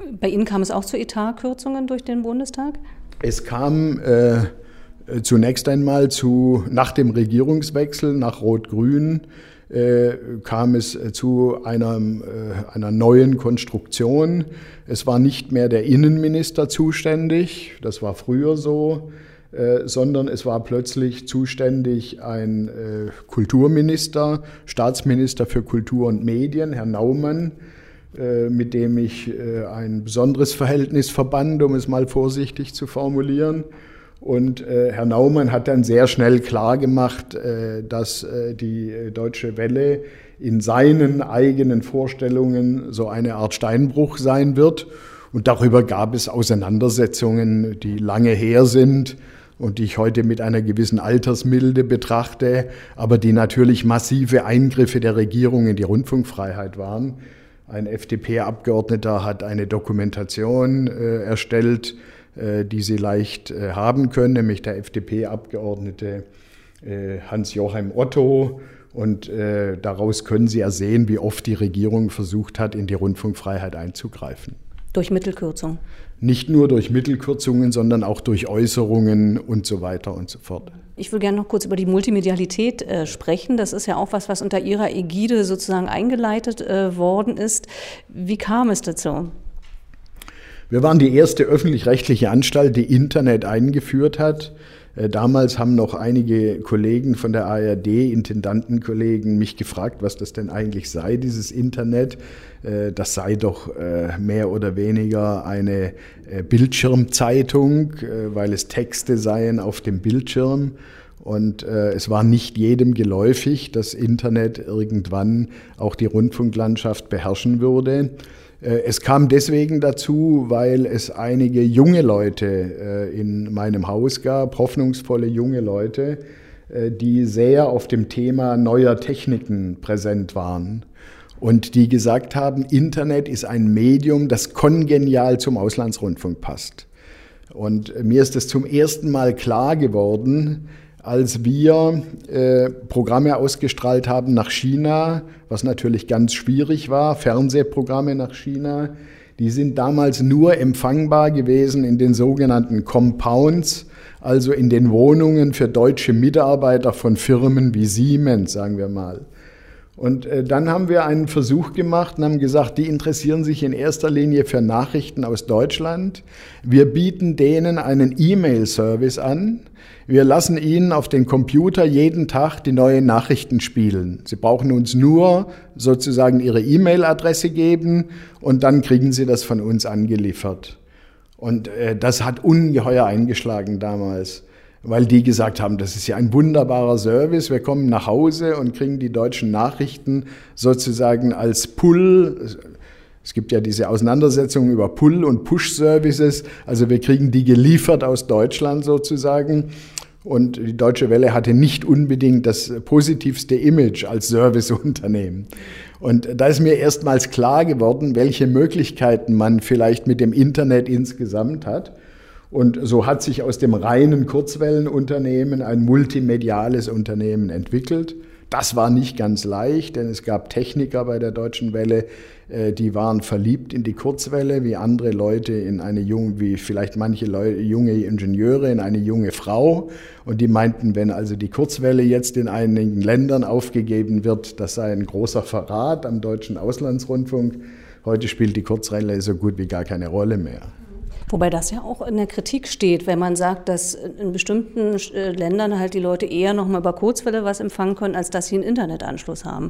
Speaker 14: Bei Ihnen kam es auch zu Etatkürzungen durch den Bundestag?
Speaker 13: Es kam äh, zunächst einmal zu, nach dem Regierungswechsel, nach Rot-Grün, äh, kam es zu einer, äh, einer neuen Konstruktion. Es war nicht mehr der Innenminister zuständig, das war früher so, äh, sondern es war plötzlich zuständig ein äh, Kulturminister, Staatsminister für Kultur und Medien, Herr Naumann, äh, mit dem ich äh, ein besonderes Verhältnis verband, um es mal vorsichtig zu formulieren. Und äh, Herr Naumann hat dann sehr schnell klargemacht, äh, dass äh, die äh, Deutsche Welle in seinen eigenen Vorstellungen so eine Art Steinbruch sein wird. Und darüber gab es Auseinandersetzungen, die lange her sind und die ich heute mit einer gewissen Altersmilde betrachte, aber die natürlich massive Eingriffe der Regierung in die Rundfunkfreiheit waren. Ein F D P-Abgeordneter hat eine Dokumentation äh, erstellt, die Sie leicht äh, haben können, nämlich der F D P-Abgeordnete äh, Hans-Joachim Otto. Und äh, daraus können Sie ersehen, wie oft die Regierung versucht hat, in die Rundfunkfreiheit einzugreifen.
Speaker 14: Durch Mittelkürzung?
Speaker 13: Nicht nur durch Mittelkürzungen, sondern auch durch Äußerungen und so weiter und so fort.
Speaker 14: Ich will gerne noch kurz über die Multimedialität äh, sprechen. Das ist ja auch was, was unter Ihrer Ägide sozusagen eingeleitet äh, worden ist. Wie kam es dazu?
Speaker 13: Wir waren die erste öffentlich-rechtliche Anstalt, die Internet eingeführt hat. Damals haben noch einige Kollegen von der A R D, Intendantenkollegen, mich gefragt, was das denn eigentlich sei, dieses Internet. Das sei doch mehr oder weniger eine Bildschirmzeitung, weil es Texte seien auf dem Bildschirm. Und äh, es war nicht jedem geläufig, dass Internet irgendwann auch die Rundfunklandschaft beherrschen würde. Äh, es kam deswegen dazu, weil es einige junge Leute äh, in meinem Haus gab, hoffnungsvolle junge Leute, äh, die sehr auf dem Thema neuer Techniken präsent waren. Und die gesagt haben, Internet ist ein Medium, das kongenial zum Auslandsrundfunk passt. Und mir ist es zum ersten Mal klar geworden, als wir äh, Programme ausgestrahlt haben nach China, was natürlich ganz schwierig war, Fernsehprogramme nach China, die sind damals nur empfangbar gewesen in den sogenannten Compounds, also in den Wohnungen für deutsche Mitarbeiter von Firmen wie Siemens, sagen wir mal. Und äh, dann haben wir einen Versuch gemacht und haben gesagt, die interessieren sich in erster Linie für Nachrichten aus Deutschland. Wir bieten denen einen E-Mail-Service an. Wir lassen ihnen auf den Computer jeden Tag die neuen Nachrichten spielen. Sie brauchen uns nur sozusagen ihre E-Mail-Adresse geben und dann kriegen sie das von uns angeliefert. Und äh, das hat ungeheuer eingeschlagen damals, weil die gesagt haben, das ist ja ein wunderbarer Service. Wir kommen nach Hause und kriegen die deutschen Nachrichten sozusagen als Pull. Es gibt ja diese Auseinandersetzungen über Pull- und Push-Services. Also wir kriegen die geliefert aus Deutschland sozusagen. Und die Deutsche Welle hatte nicht unbedingt das positivste Image als Serviceunternehmen. Und da ist mir erstmals klar geworden, welche Möglichkeiten man vielleicht mit dem Internet insgesamt hat. Und so hat sich aus dem reinen Kurzwellenunternehmen ein multimediales Unternehmen entwickelt. Das war nicht ganz leicht, denn es gab Techniker bei der Deutschen Welle, die waren verliebt in die Kurzwelle, wie andere Leute in eine junge, wie vielleicht manche Leute, junge Ingenieure in eine junge Frau. Und die meinten, wenn also die Kurzwelle jetzt in einigen Ländern aufgegeben wird, das sei ein großer Verrat am deutschen Auslandsrundfunk. Heute spielt die Kurzwelle so gut wie gar keine Rolle mehr.
Speaker 14: Wobei das ja auch in der Kritik steht, wenn man sagt, dass in bestimmten Ländern halt die Leute eher noch mal über Kurzwelle was empfangen können, als dass sie einen Internetanschluss haben.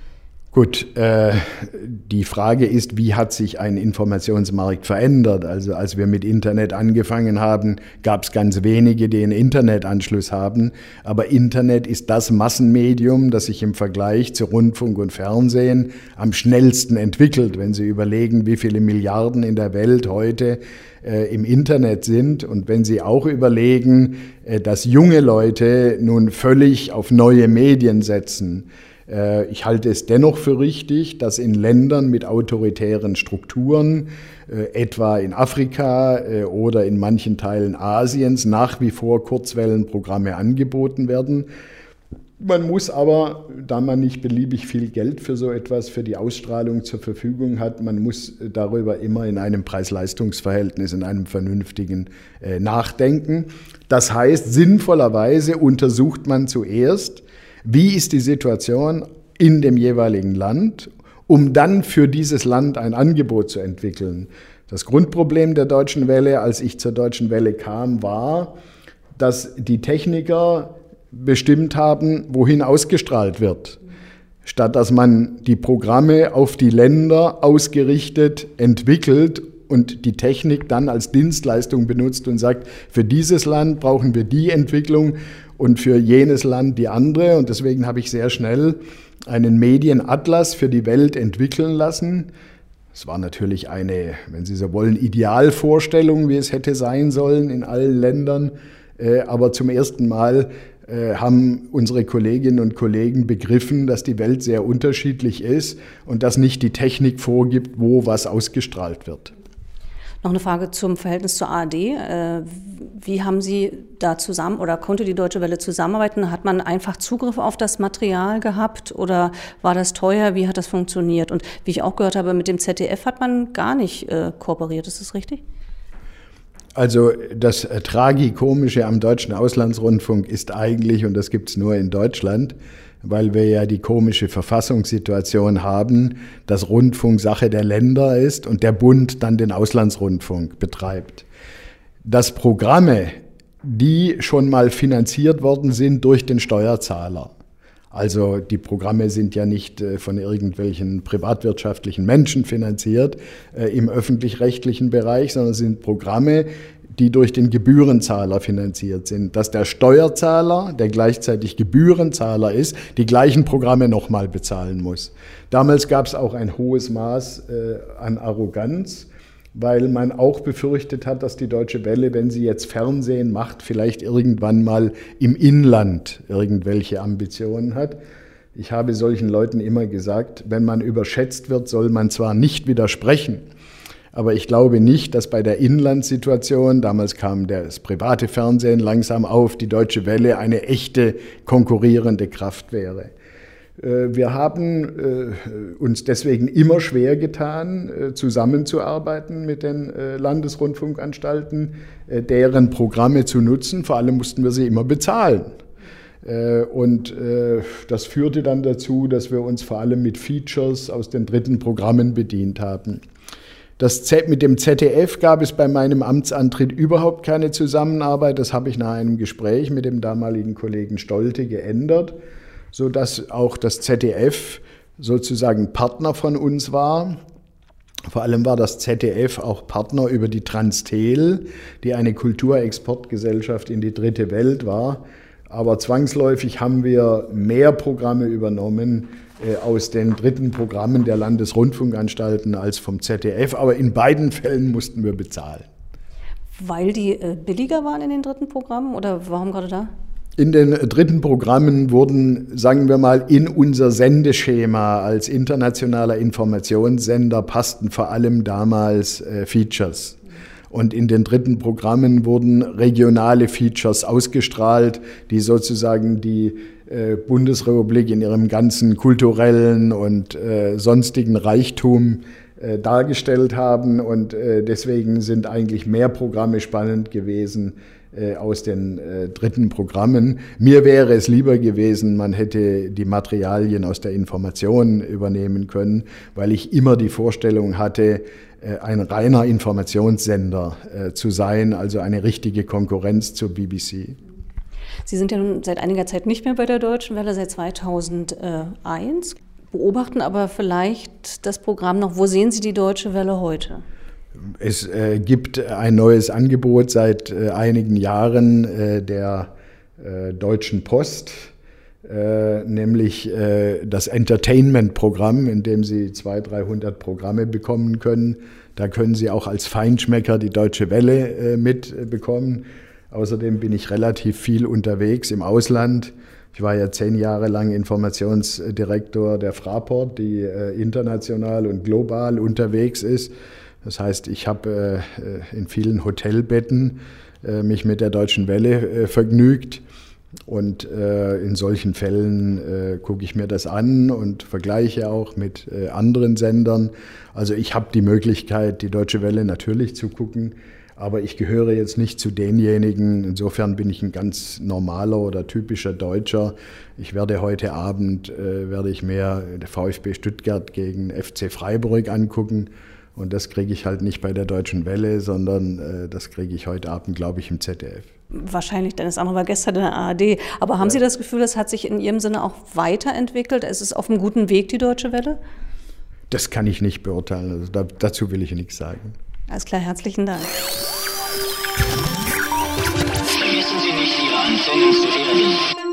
Speaker 13: Gut, äh, die Frage ist, wie hat sich ein Informationsmarkt verändert? Also als wir mit Internet angefangen haben, gab es ganz wenige, die einen Internetanschluss haben. Aber Internet ist das Massenmedium, das sich im Vergleich zu Rundfunk und Fernsehen am schnellsten entwickelt. Wenn Sie überlegen, wie viele Milliarden in der Welt heute äh, im Internet sind und wenn Sie auch überlegen, äh, dass junge Leute nun völlig auf neue Medien setzen. Ich halte es dennoch für richtig, dass in Ländern mit autoritären Strukturen, etwa in Afrika oder in manchen Teilen Asiens, nach wie vor Kurzwellenprogramme angeboten werden. Man muss aber, da man nicht beliebig viel Geld für so etwas, für die Ausstrahlung zur Verfügung hat, man muss darüber immer in einem Preis-Leistungs-Verhältnis, in einem vernünftigen äh, nachdenken. Das heißt, sinnvollerweise untersucht man zuerst, wie ist die Situation in dem jeweiligen Land, um dann für dieses Land ein Angebot zu entwickeln. Das Grundproblem der Deutschen Welle, als ich zur Deutschen Welle kam, war, dass die Techniker bestimmt haben, wohin ausgestrahlt wird, statt dass man die Programme auf die Länder ausgerichtet entwickelt und die Technik dann als Dienstleistung benutzt und sagt, für dieses Land brauchen wir die Entwicklung und für jenes Land die andere. Und deswegen habe ich sehr schnell einen Medienatlas für die Welt entwickeln lassen. Es war natürlich eine, wenn Sie so wollen, Idealvorstellung, wie es hätte sein sollen in allen Ländern. Aber zum ersten Mal haben unsere Kolleginnen und Kollegen begriffen, dass die Welt sehr unterschiedlich ist und dass nicht die Technik vorgibt, wo was ausgestrahlt wird.
Speaker 14: Noch eine Frage zum Verhältnis zur A R D. Wie haben Sie da zusammen oder konnte die Deutsche Welle zusammenarbeiten? Hat man einfach Zugriff auf das Material gehabt oder war das teuer? Wie hat das funktioniert? Und wie ich auch gehört habe, mit dem Z D F hat man gar nicht äh, kooperiert. Ist das richtig?
Speaker 13: Also das äh, Tragikomische am deutschen Auslandsrundfunk ist eigentlich, und das gibt es nur in Deutschland, weil wir ja die komische Verfassungssituation haben, dass Rundfunk Sache der Länder ist und der Bund dann den Auslandsrundfunk betreibt. Dass Programme, die schon mal finanziert worden sind durch den Steuerzahler, also die Programme sind ja nicht äh, von irgendwelchen privatwirtschaftlichen Menschen finanziert äh, im öffentlich-rechtlichen Bereich, sondern sind Programme, die durch den Gebührenzahler finanziert sind. Dass der Steuerzahler, der gleichzeitig Gebührenzahler ist, die gleichen Programme nochmal bezahlen muss. Damals gab es auch ein hohes Maß äh, an Arroganz, weil man auch befürchtet hat, dass die Deutsche Welle, wenn sie jetzt Fernsehen macht, vielleicht irgendwann mal im Inland irgendwelche Ambitionen hat. Ich habe solchen Leuten immer gesagt, wenn man überschätzt wird, soll man zwar nicht widersprechen, aber ich glaube nicht, dass bei der Inlandssituation, damals kam das private Fernsehen langsam auf, die Deutsche Welle eine echte konkurrierende Kraft wäre. Wir haben uns deswegen immer schwer getan, zusammenzuarbeiten mit den Landesrundfunkanstalten, deren Programme zu nutzen. Vor allem mussten wir sie immer bezahlen. Und das führte dann dazu, dass wir uns vor allem mit Features aus den dritten Programmen bedient haben. Das Z, mit dem Z D F gab es bei meinem Amtsantritt überhaupt keine Zusammenarbeit. Das habe ich nach einem Gespräch mit dem damaligen Kollegen Stolte geändert, sodass auch das Z D F sozusagen Partner von uns war. Vor allem war das Z D F auch Partner über die Transtel, die eine Kulturexportgesellschaft in die dritte Welt war. Aber zwangsläufig haben wir mehr Programme übernommen äh, aus den dritten Programmen der Landesrundfunkanstalten als vom Z D F. Aber in beiden Fällen mussten wir bezahlen.
Speaker 14: Weil die äh, billiger waren in den dritten Programmen oder warum gerade da?
Speaker 13: In den dritten Programmen wurden, sagen wir mal, in unser Sendeschema als internationaler Informationssender passten vor allem damals äh, Features. Und in den dritten Programmen wurden regionale Features ausgestrahlt, die sozusagen die äh, Bundesrepublik in ihrem ganzen kulturellen und äh, sonstigen Reichtum äh, dargestellt haben. Und äh, deswegen sind eigentlich mehr Programme spannend gewesen aus den äh, dritten Programmen. Mir wäre es lieber gewesen, man hätte die Materialien aus der Information übernehmen können, weil ich immer die Vorstellung hatte, äh, ein reiner Informationssender äh, zu sein, also eine richtige Konkurrenz zur B B C.
Speaker 14: Sie sind ja nun seit einiger Zeit nicht mehr bei der Deutschen Welle, seit zweitausendeins, beobachten aber vielleicht das Programm noch. Wo sehen Sie die Deutsche Welle heute?
Speaker 13: Es äh, gibt ein neues Angebot seit äh, einigen Jahren äh, der äh, Deutschen Post, äh, nämlich äh, das Entertainment-Programm, in dem Sie zweihundert, dreihundert Programme bekommen können. Da können Sie auch als Feinschmecker die Deutsche Welle äh, mitbekommen. Außerdem bin ich relativ viel unterwegs im Ausland. Ich war ja zehn Jahre lang Informationsdirektor der Fraport, die äh, international und global unterwegs ist. Das heißt, ich habe äh, in vielen Hotelbetten äh, mich mit der Deutschen Welle äh, vergnügt. Und äh, in solchen Fällen äh, gucke ich mir das an und vergleiche auch mit äh, anderen Sendern. Also ich habe die Möglichkeit, die Deutsche Welle natürlich zu gucken, aber ich gehöre jetzt nicht zu denjenigen. Insofern bin ich ein ganz normaler oder typischer Deutscher. Ich werde heute Abend, äh, werde ich mir der VfB Stuttgart gegen F C Freiburg angucken. Und das kriege ich halt nicht bei der Deutschen Welle, sondern äh, das kriege ich heute Abend, glaube ich, im Z D F.
Speaker 14: Wahrscheinlich, denn das andere war gestern in der A R D. Aber haben ja. Sie das Gefühl, das hat sich in Ihrem Sinne auch weiterentwickelt? Es ist auf einem guten Weg, die Deutsche Welle?
Speaker 13: Das kann ich nicht beurteilen. Also da, dazu will ich nichts sagen.
Speaker 14: Alles klar, herzlichen Dank.
Speaker 4: Vergessen Sie nicht, Ihre Antennen zu erden.